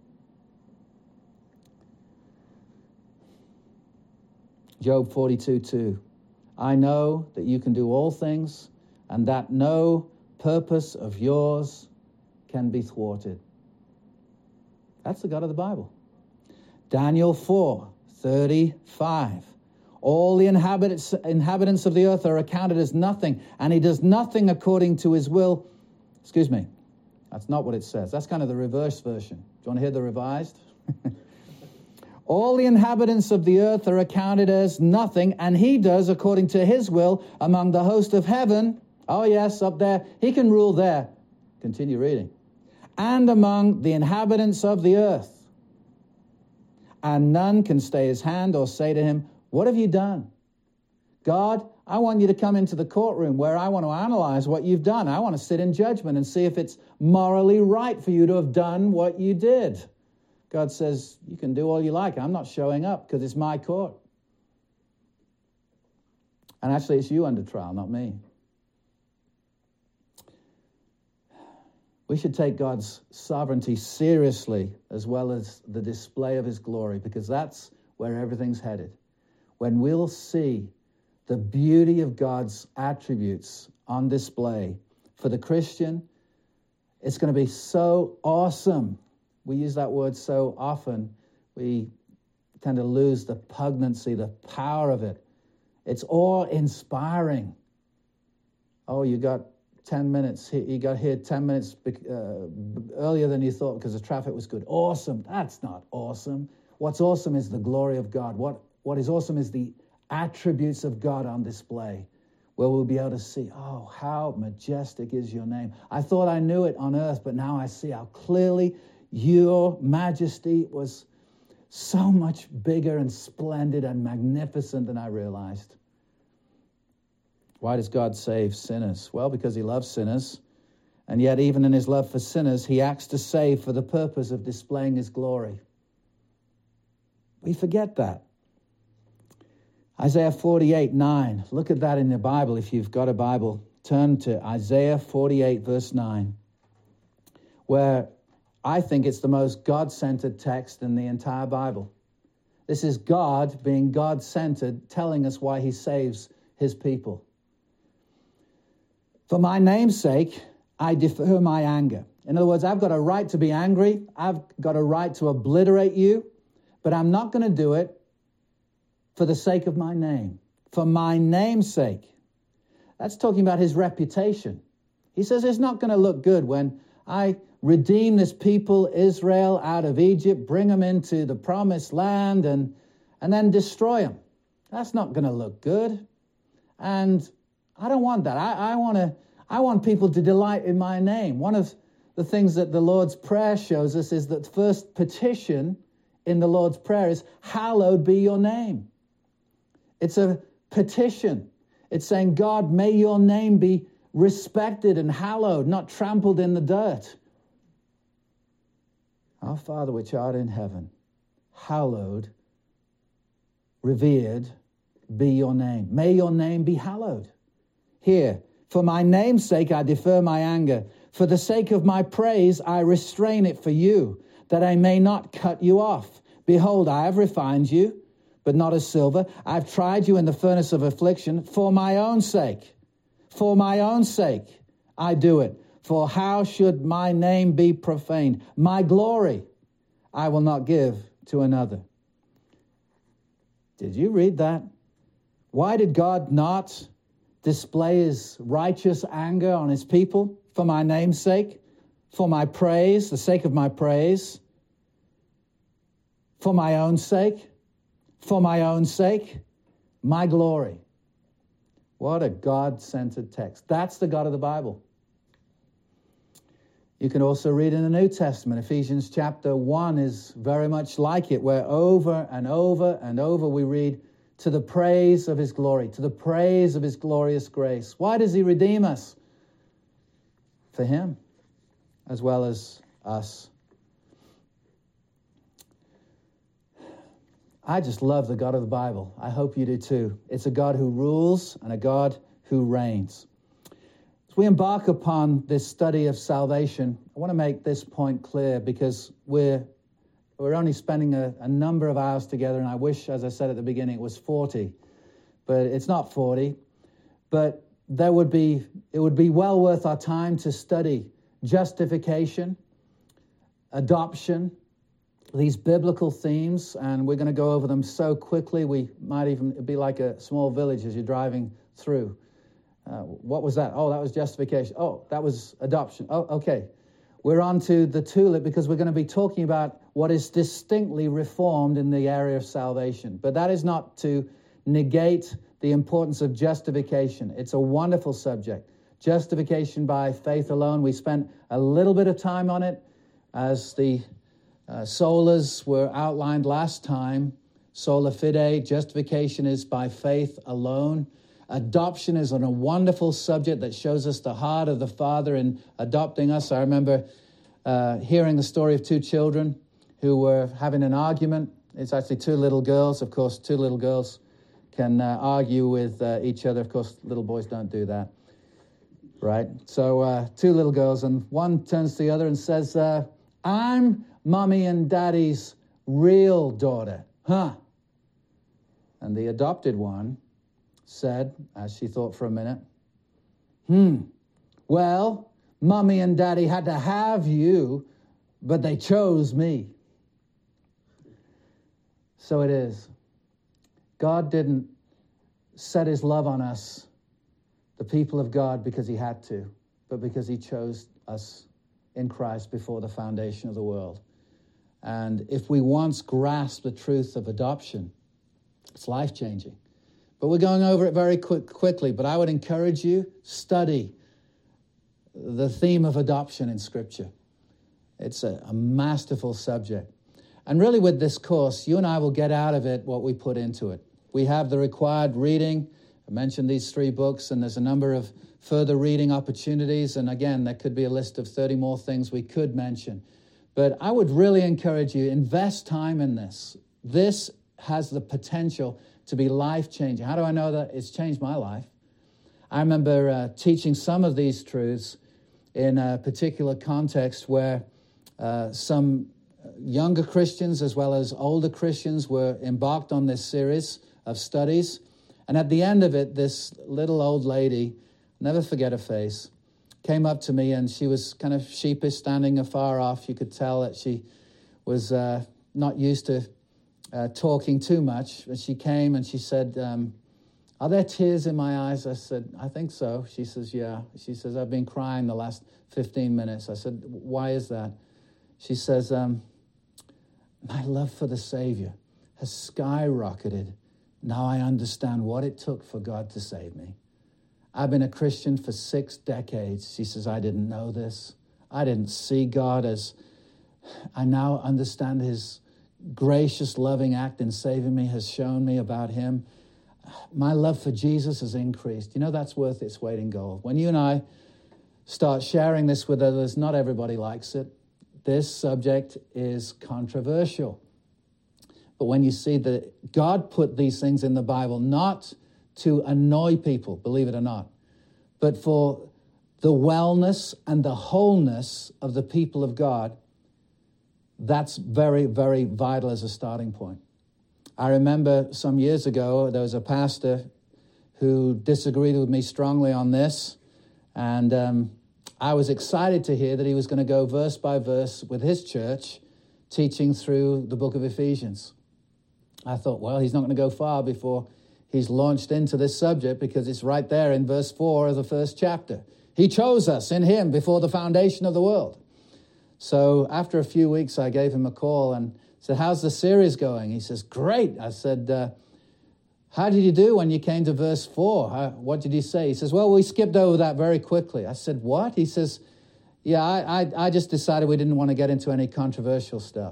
Job forty-two two. I know that you can do all things and that no purpose of yours can be thwarted. That's the God of the Bible. Daniel four thirty-five. All the inhabitants, inhabitants of the earth are accounted as nothing, and he does nothing according to his will. Excuse me, that's not what it says. That's kind of the reverse version. Do you want to hear the revised? All the inhabitants of the earth are accounted as nothing, and he does according to his will among the host of heaven. Oh yes, up there. He can rule there. Continue reading. And among the inhabitants of the earth. And none can stay his hand or say to him, what have you done? God, I want you to come into the courtroom where I want to analyze what you've done. I want to sit in judgment and see if it's morally right for you to have done what you did. God says, you can do all you like. I'm not showing up because it's my court. And actually, it's you under trial, not me. We should take God's sovereignty seriously as well as the display of his glory, because that's where everything's headed. When we'll see the beauty of God's attributes on display for the Christian, it's going to be so awesome. We use that word so often, we tend to lose the pugnancy, the power of it. It's awe-inspiring. Oh, you got ten minutes. You got here ten minutes uh, earlier than you thought because the traffic was good. Awesome. That's not awesome. What's awesome is the glory of God. What What is awesome is the attributes of God on display, where we'll be able to see, oh, how majestic is your name. I thought I knew it on earth, but now I see how clearly your majesty was so much bigger and splendid and magnificent than I realized. Why does God save sinners? Well, because he loves sinners. And yet, even in his love for sinners, he acts to save for the purpose of displaying his glory. We forget that. Isaiah forty-eight, nine. Look at that in the Bible. If you've got a Bible, turn to Isaiah forty-eight, verse nine, where I think it's the most God-centered text in the entire Bible. This is God being God-centered, telling us why he saves his people. For my name's sake, I defer my anger. In other words, I've got a right to be angry. I've got a right to obliterate you, but I'm not going to do it for the sake of my name. For my name's sake. That's talking about his reputation. He says it's not going to look good when I redeem this people, Israel, out of Egypt, bring them into the promised land, and, and then destroy them. That's not going to look good. And I don't want that. I, I want to. I want people to delight in my name. One of the things that the Lord's Prayer shows us is that the first petition in the Lord's Prayer is, hallowed be your name. It's a petition. It's saying, God, may your name be respected and hallowed, not trampled in the dirt. Our Father which art in heaven, hallowed, revered be your name. May your name be hallowed. Here, for my name's sake I defer my anger. For the sake of my praise I restrain it for you, that I may not cut you off. Behold, I have refined you, but not as silver. I've tried you in the furnace of affliction for my own sake. For my own sake I do it. For how should my name be profaned? My glory I will not give to another. Did you read that? Why did God not display his righteous anger on his people? For my name's sake, for my praise, the sake of my praise, for my own sake, for my own sake, my glory. What a God-centered text. That's the God of the Bible. You can also read in the New Testament. Ephesians chapter one is very much like it, where over and over and over we read, to the praise of his glory, to the praise of his glorious grace. Why does he redeem us? For him, as well as us. I just love the God of the Bible. I hope you do too. It's a God who rules and a God who reigns. As we embark upon this study of salvation, I want to make this point clear because we're We're only spending a, a number of hours together, and I wish, as I said at the beginning, it was forty. But it's not forty. But there would be it would be well worth our time to study justification, adoption, these biblical themes, and we're going to go over them so quickly we might even be like a small village as you're driving through. Uh, what was that? Oh, that was justification. Oh, that was adoption. Oh, okay. We're on to the tulip because we're going to be talking about what is distinctly reformed in the area of salvation. But that is not to negate the importance of justification. It's a wonderful subject. Justification by faith alone. We spent a little bit of time on it as the uh, solas were outlined last time. Sola fide, justification is by faith alone. Adoption is a wonderful subject that shows us the heart of the Father in adopting us. I remember uh, hearing the story of two children who were having an argument. It's actually two little girls. Of course, two little girls can uh, argue with uh, each other. Of course, little boys don't do that, right? So uh, two little girls, and one turns to the other and says, uh, I'm Mommy and Daddy's real daughter, huh? And the adopted one said, as she thought for a minute, hmm, well, Mommy and Daddy had to have you, but they chose me. So it is. God didn't set his love on us, the people of God, because he had to, but because he chose us in Christ before the foundation of the world. And if we once grasp the truth of adoption, it's life-changing. But we're going over it very quick, quickly. But I would encourage you, study the theme of adoption in Scripture. It's a, a masterful subject. And really with this course, you and I will get out of it what we put into it. We have the required reading. I mentioned these three books, and there's a number of further reading opportunities. And again, there could be a list of thirty more things we could mention. But I would really encourage you, invest time in this. This has the potential to be life-changing. How do I know that? It's changed my life. I remember uh, teaching some of these truths in a particular context where uh, some younger Christians as well as older Christians were embarked on this series of studies. And at the end of it, this little old lady, never forget her face, came up to me, and she was kind of sheepish, standing afar off. You could tell that she was uh, not used to uh, talking too much. But she came and she said, um, are there tears in my eyes? I said, I think so. She says, yeah. She says, I've been crying the last fifteen minutes. I said, why is that? She says, um, my love for the Savior has skyrocketed. Now I understand what it took for God to save me. I've been a Christian for six decades. She says, I didn't know this. I didn't see God as, I now understand his gracious, loving act in saving me has shown me about him. My love for Jesus has increased. You know, that's worth its weight in gold. When you and I start sharing this with others, not everybody likes it. This subject is controversial. But when you see that God put these things in the Bible not to annoy people, believe it or not, but for the wellness and the wholeness of the people of God, that's very, very vital as a starting point. I remember some years ago, there was a pastor who disagreed with me strongly on this, and um, I was excited to hear that he was going to go verse by verse with his church, teaching through the book of Ephesians. I thought, well, he's not going to go far before he's launched into this subject, because it's right there in verse four of the first chapter. He chose us in him before the foundation of the world. So after a few weeks, I gave him a call and said, how's the series going? He says, great. I said, uh, how did you do when you came to verse four? How, what did you say? He says, well, we skipped over that very quickly. I said, what? He says, yeah, I, I, I just decided we didn't want to get into any controversial stuff.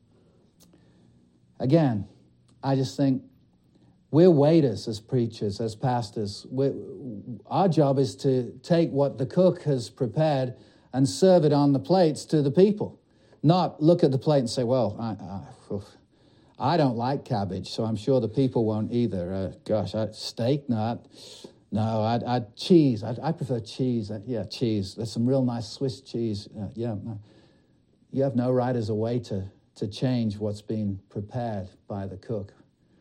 Again, I just think we're waiters as preachers, as pastors. We're, our job is to take what the cook has prepared and serve it on the plates to the people. Not look at the plate and say, well, I, I, I don't like cabbage, so I'm sure the people won't either. Uh, gosh, I, steak? No, I, no, I'd, I'd cheese. I'd, I prefer cheese. I, yeah, cheese. There's some real nice Swiss cheese. Uh, yeah, no. You have no right as a waiter to change what's been prepared by the cook.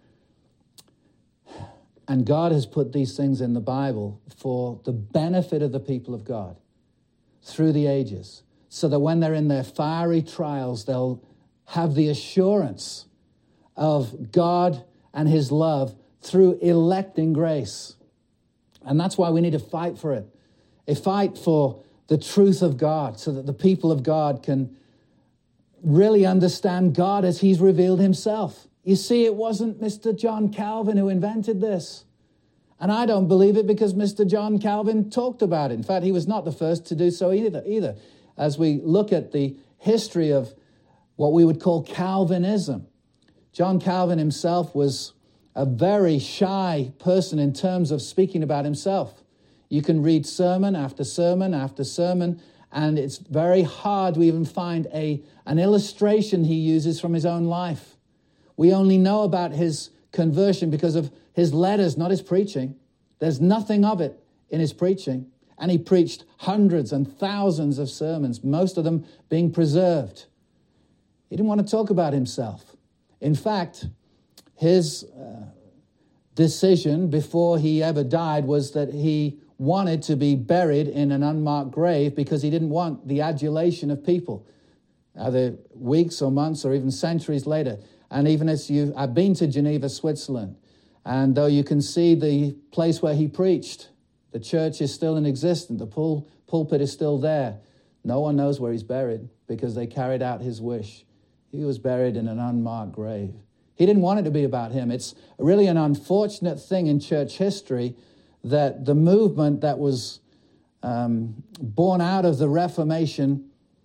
And God has put these things in the Bible for the benefit of the people of God through the ages, so that when they're in their fiery trials, they'll have the assurance of God and his love through electing grace. And that's why we need to fight for it. A fight for the truth of God, so that the people of God can really understand God as he's revealed himself. You see, it wasn't Mister John Calvin who invented this. And I don't believe it because Mister John Calvin talked about it. In fact, he was not the first to do so either. either. As we look at the history of what we would call Calvinism, John Calvin himself was a very shy person in terms of speaking about himself. You can read sermon after sermon after sermon, and it's very hard to even find a, an illustration he uses from his own life. We only know about his conversion because of his letters, not his preaching. There's nothing of it in his preaching. And he preached hundreds and thousands of sermons, most of them being preserved. He didn't want to talk about himself. In fact, his uh, decision before he ever died was that he wanted to be buried in an unmarked grave because he didn't want the adulation of people, either weeks or months or even centuries later. And even as you, I've been to Geneva, Switzerland, and though you can see the place where he preached, the church is still in existence, the pul- pulpit is still there. No one knows where he's buried because they carried out his wish. He was buried in an unmarked grave. He didn't want it to be about him. It's really an unfortunate thing in church history that the movement that was um, born out of the Reformation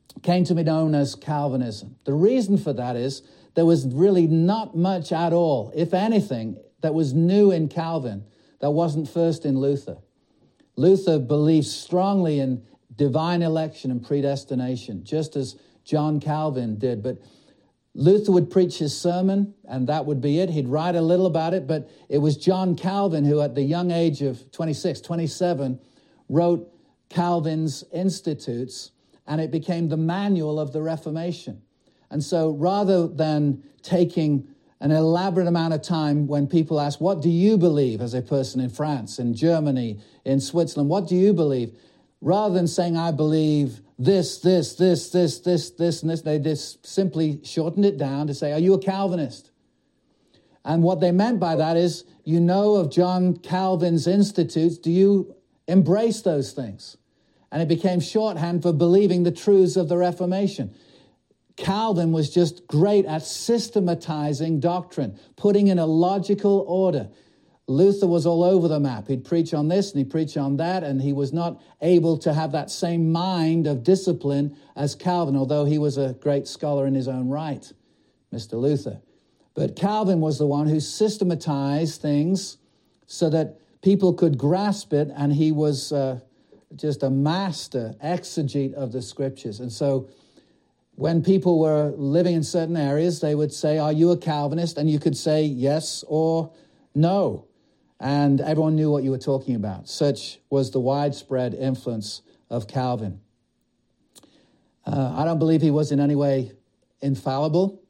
came to be known as Calvinism. The reason for that is there was really not much at all, if anything, that was new in Calvin that wasn't first in Luther. Luther believed strongly in divine election and predestination, just as John Calvin did. But Luther would preach his sermon, and that would be it. He'd write a little about it, but it was John Calvin who, at the young age of twenty-six, twenty-seven, wrote Calvin's Institutes, and it became the manual of the Reformation. And so rather than taking an elaborate amount of time when people ask, what do you believe as a person in France, in Germany, in Switzerland, what do you believe? Rather than saying, I believe this, this, this, this, this, this, and this, they just simply shortened it down to say, are you a Calvinist? And what they meant by that is, you know of John Calvin's Institutes, do you embrace those things? And it became shorthand for believing the truths of the Reformation. Calvin was just great at systematizing doctrine, putting in a logical order. Luther was all over the map. He'd preach on this and he'd preach on that, and he was not able to have that same mind of discipline as Calvin, although he was a great scholar in his own right, Mister Luther. But Calvin was the one who systematized things so that people could grasp it, and he was uh, just a master exegete of the Scriptures. And so when people were living in certain areas, they would say, are you a Calvinist? And you could say yes or no. And everyone knew what you were talking about. Such was the widespread influence of Calvin. Uh, I don't believe he was in any way infallible.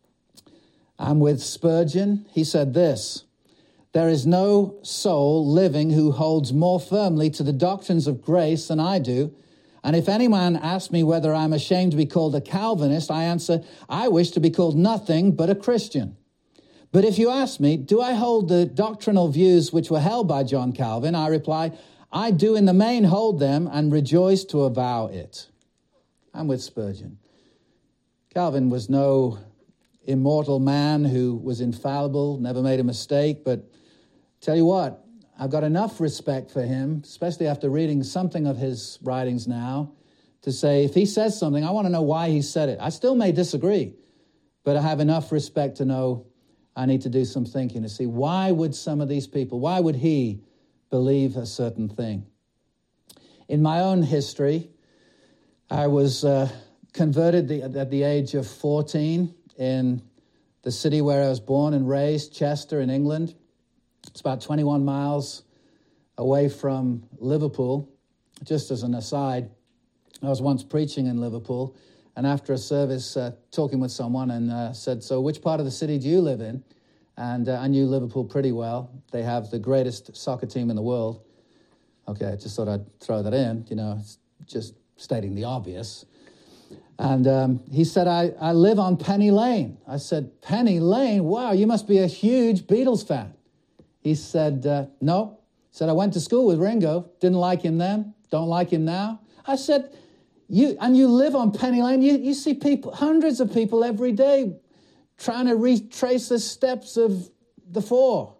And with Spurgeon, he said this, there is no soul living who holds more firmly to the doctrines of grace than I do. And if any man asks me whether I'm ashamed to be called a Calvinist, I answer, I wish to be called nothing but a Christian. But if you ask me, do I hold the doctrinal views which were held by John Calvin? I reply, I do in the main hold them and rejoice to avow it. I'm with Spurgeon. Calvin was no immortal man who was infallible, never made a mistake, but tell you what, I've got enough respect for him, especially after reading something of his writings now, to say if he says something, I want to know why he said it. I still may disagree, but I have enough respect to know I need to do some thinking to see why would some of these people, why would he believe a certain thing? In my own history, I was uh, converted the, at the age of fourteen in the city where I was born and raised, Chester in England. It's about twenty-one miles away from Liverpool. Just as an aside, I was once preaching in Liverpool, and after a service, uh, talking with someone, and uh, said, so which part of the city do you live in? And uh, I knew Liverpool pretty well. They have the greatest soccer team in the world. Okay, I just thought I'd throw that in, you know, it's just stating the obvious. And um, he said, I, I live on Penny Lane. I said, Penny Lane? Wow, you must be a huge Beatles fan. He said, uh, no. He said, I went to school with Ringo. Didn't like him then. Don't like him now. I said, you and you live on Penny Lane. You, you see people, hundreds of people every day trying to retrace the steps of the four.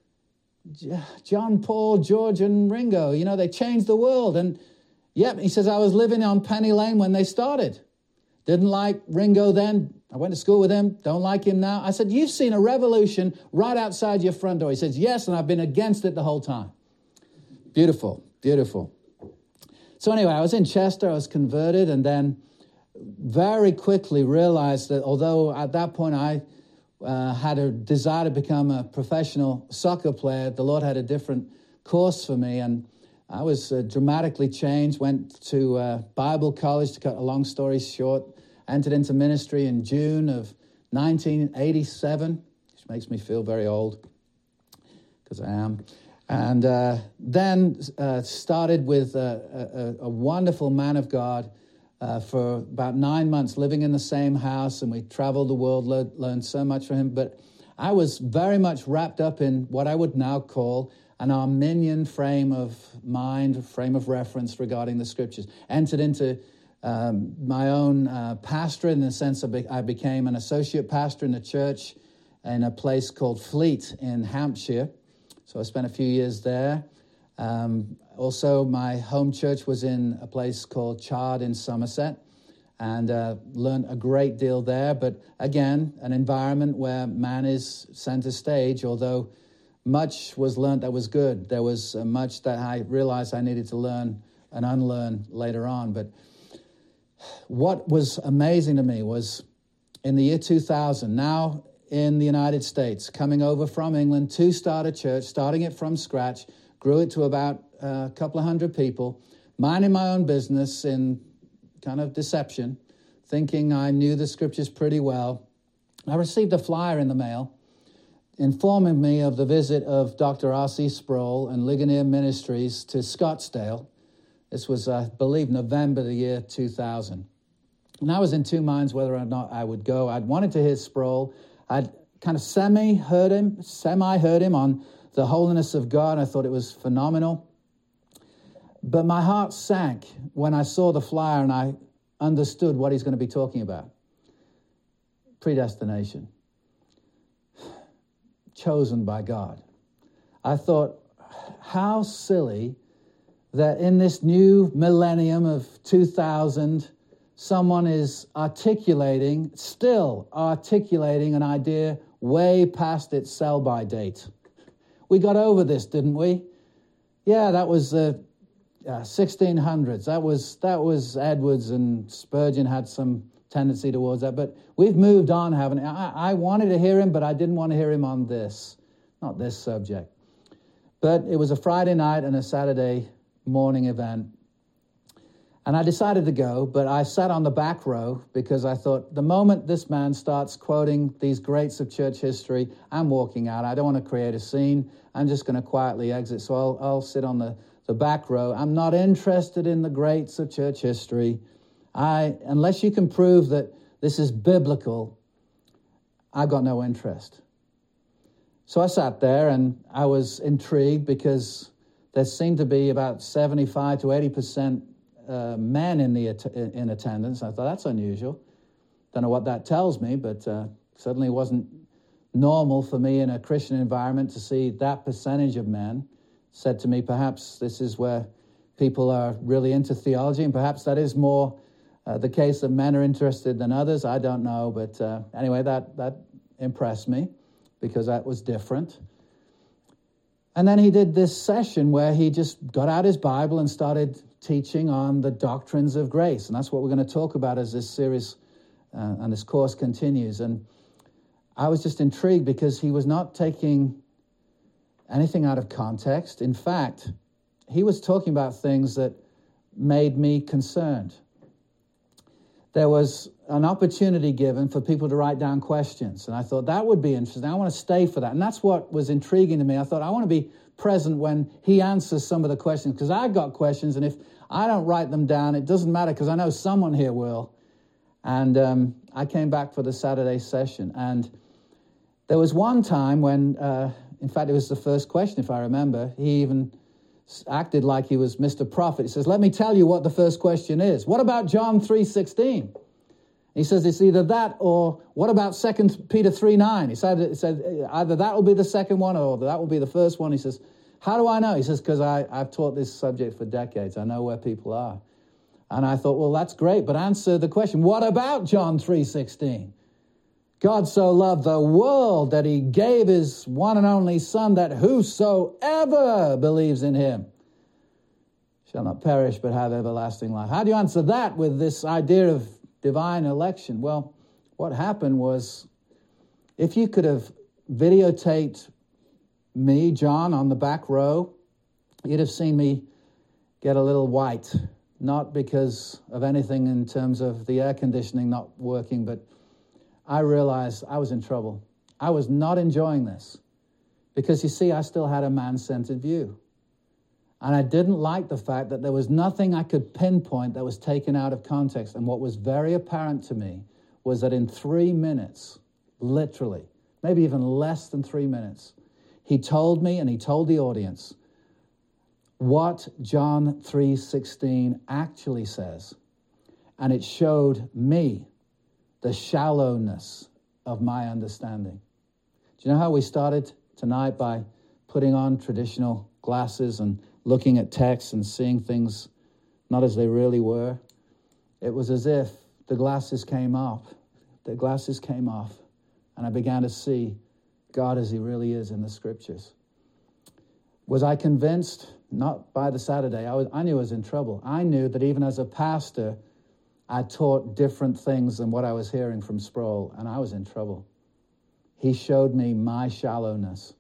John, Paul, George, and Ringo. You know, they changed the world. And yep, he says, I was living on Penny Lane when they started. Didn't like Ringo then. I went to school with him. Don't like him now. I said, you've seen a revolution right outside your front door. He says, yes, and I've been against it the whole time. Beautiful, beautiful. So anyway, I was in Chester. I was converted, and then very quickly realized that although at that point I uh, had a desire to become a professional soccer player, the Lord had a different course for me, and I was uh, dramatically changed, went to uh, Bible college, to cut a long story short, entered into ministry in June of nineteen eighty-seven, which makes me feel very old, because I am. And uh, then uh, started with a, a, a wonderful man of God uh, for about nine months, living in the same house, and we traveled the world, learned, learned so much from him. But I was very much wrapped up in what I would now call an Arminian frame of mind, frame of reference regarding the Scriptures. Entered into um, my own uh, pastorate in the sense of I became an associate pastor in a church in a place called Fleet in Hampshire. So I spent a few years there. Um, also, my home church was in a place called Chard in Somerset. and uh, learned a great deal there. But again, an environment where man is center stage, although much was learned that was good. There was uh, much that I realized I needed to learn and unlearn later on. But what was amazing to me was in the year two thousand, now in the United States, coming over from England to start a church, starting it from scratch, grew it to about a couple of hundred people, minding my own business in kind of deception, thinking I knew the scriptures pretty well. I received a flyer in the mail informing me of the visit of Doctor R C Sproul and Ligonier Ministries to Scottsdale. This was, I believe, November the year two thousand. And I was in two minds whether or not I would go. I'd wanted to hear Sproul. I'd kind of semi-heard him, semi-heard him on the holiness of God. I thought it was phenomenal. But my heart sank when I saw the flyer and I understood what he's going to be talking about. Predestination. Chosen by God. I thought, how silly that in this new millennium of two thousand, someone is articulating, still articulating an idea way past its sell-by date. We got over this, didn't we? Yeah, that was the uh, sixteen hundreds. That was that was Edwards, and Spurgeon had some tendency towards that. But we've moved on, haven't we? I, I wanted to hear him, but I didn't want to hear him on this, not this subject. But it was a Friday night and a Saturday morning event. And I decided to go, but I sat on the back row because I thought the moment this man starts quoting these greats of church history, I'm walking out. I don't want to create a scene. I'm just going to quietly exit. So I'll, I'll sit on the, the back row. I'm not interested in the greats of church history. I, unless you can prove that this is biblical, I've got no interest. So I sat there and I was intrigued because there seemed to be about seventy-five to eighty percent Uh, men in the in attendance. I thought, that's unusual. Don't know what that tells me, but uh, certainly wasn't normal for me in a Christian environment to see that percentage of men. Said to me, perhaps this is where people are really into theology, and perhaps that is more uh, the case that men are interested than others. I don't know, but uh, anyway, that that impressed me because that was different. And then he did this session where he just got out his Bible and started teaching on the doctrines of grace. And that's what we're going to talk about as this series uh, and this course continues. And I was just intrigued because he was not taking anything out of context. In fact, he was talking about things that made me concerned. There was an opportunity given for people to write down questions. And I thought that would be interesting. I want to stay for that. And that's what was intriguing to me. I thought I want to be present when he answers some of the questions, because I've got questions, and if I don't write them down, it doesn't matter, because I know someone here will. And um, I came back for the Saturday session, and there was one time when, uh, in fact, it was the first question, if I remember, he even acted like he was Mister Prophet. He says, let me tell you what the first question is. What about John three sixteen? He says, it's either that or what about Second Peter three nine? He said, he said either that will be the second one or that will be the first one. He says, how do I know? He says, because I've taught this subject for decades. I know where people are. And I thought, well, that's great, but answer the question. What about John three sixteen? God so loved the world that he gave his one and only Son, that whosoever believes in him shall not perish but have everlasting life. How do you answer that with this idea of divine election? Well, what happened was, if you could have videotaped me, John, on the back row, you'd have seen me get a little white, not because of anything in terms of the air conditioning not working, but I realized I was in trouble. I was not enjoying this because, you see, I still had a man-centered view. And I didn't like the fact that there was nothing I could pinpoint that was taken out of context. And what was very apparent to me was that in three minutes, literally, maybe even less than three minutes, he told me and he told the audience what John three sixteen actually says. And it showed me the shallowness of my understanding. Do you know how we started tonight? By putting on traditional glasses and looking at texts and seeing things not as they really were. It was as if the glasses came off. The glasses came off, and I began to see God as he really is in the Scriptures. Was I convinced? Not by the Saturday. I was, I knew I was in trouble. I knew that even as a pastor, I taught different things than what I was hearing from Sproul, and I was in trouble. He showed me my shallowness.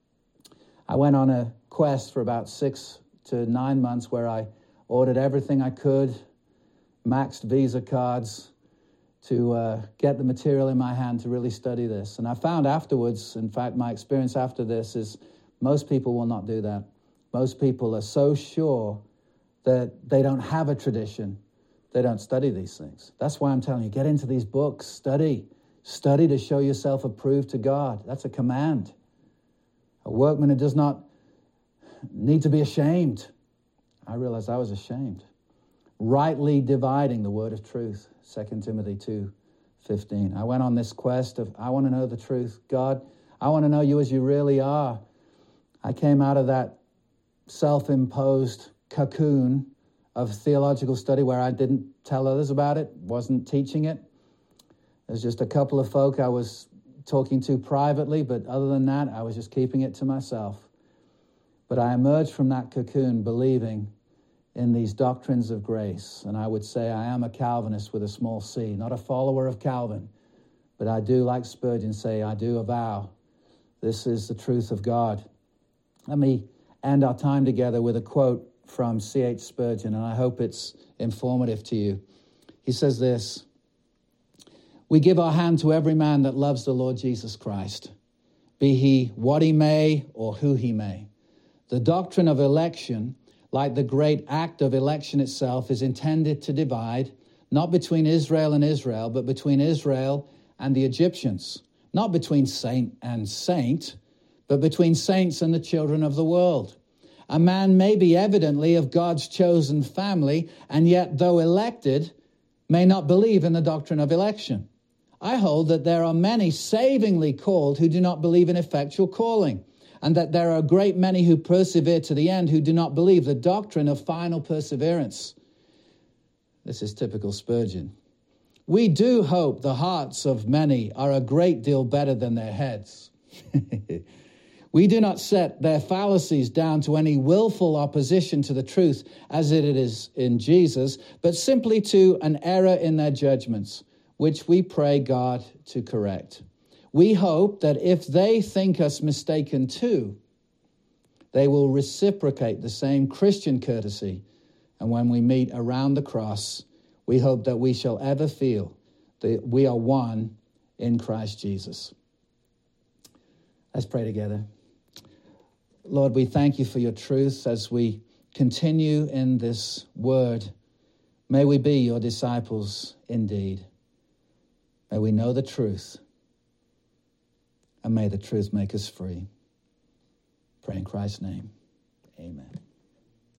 I went on a quest for about six to nine months where I ordered everything I could, maxed Visa cards to uh, get the material in my hand to really study this. And I found afterwards, in fact, my experience after this is most people will not do that. Most people are so sure that they don't have a tradition, they don't study these things. That's why I'm telling you, get into these books, study. Study to show yourself approved to God. That's a command. A workman who does not need to be ashamed. I realized I was ashamed. Rightly dividing the word of truth, Second Timothy two fifteen. I went on this quest of, I want to know the truth. God, I want to know you as you really are. I came out of that self-imposed cocoon of theological study where I didn't tell others about it, wasn't teaching it. There's just a couple of folk I was talking to privately, but other than that, I was just keeping it to myself. But I emerged from that cocoon believing in these doctrines of grace, and I would say I am a Calvinist with a small c, not a follower of Calvin, but I do, like Spurgeon, say I do avow this is the truth of God. Let me end our time together with a quote from C H Spurgeon, and I hope it's informative to you. He says this: "We give our hand to every man that loves the Lord Jesus Christ, be he what he may or who he may. The doctrine of election, like the great act of election itself, is intended to divide, not between Israel and Israel, but between Israel and the Egyptians, not between saint and saint, but between saints and the children of the world. A man may be evidently of God's chosen family, and yet, though elected, may not believe in the doctrine of election. I hold that there are many savingly called who do not believe in effectual calling, and that there are a great many who persevere to the end who do not believe the doctrine of final perseverance." This is typical Spurgeon. "We do hope the hearts of many are a great deal better than their heads. We do not set their fallacies down to any willful opposition to the truth as it is in Jesus, but simply to an error in their judgments, which we pray God to correct. We hope that if they think us mistaken too, they will reciprocate the same Christian courtesy, and when we meet around the cross, we hope that we shall ever feel that we are one in Christ Jesus." Let's pray together. Lord, we thank you for your truth as we continue in this word. May we be your disciples indeed. May we know the truth, and may the truth make us free. Pray in Christ's name.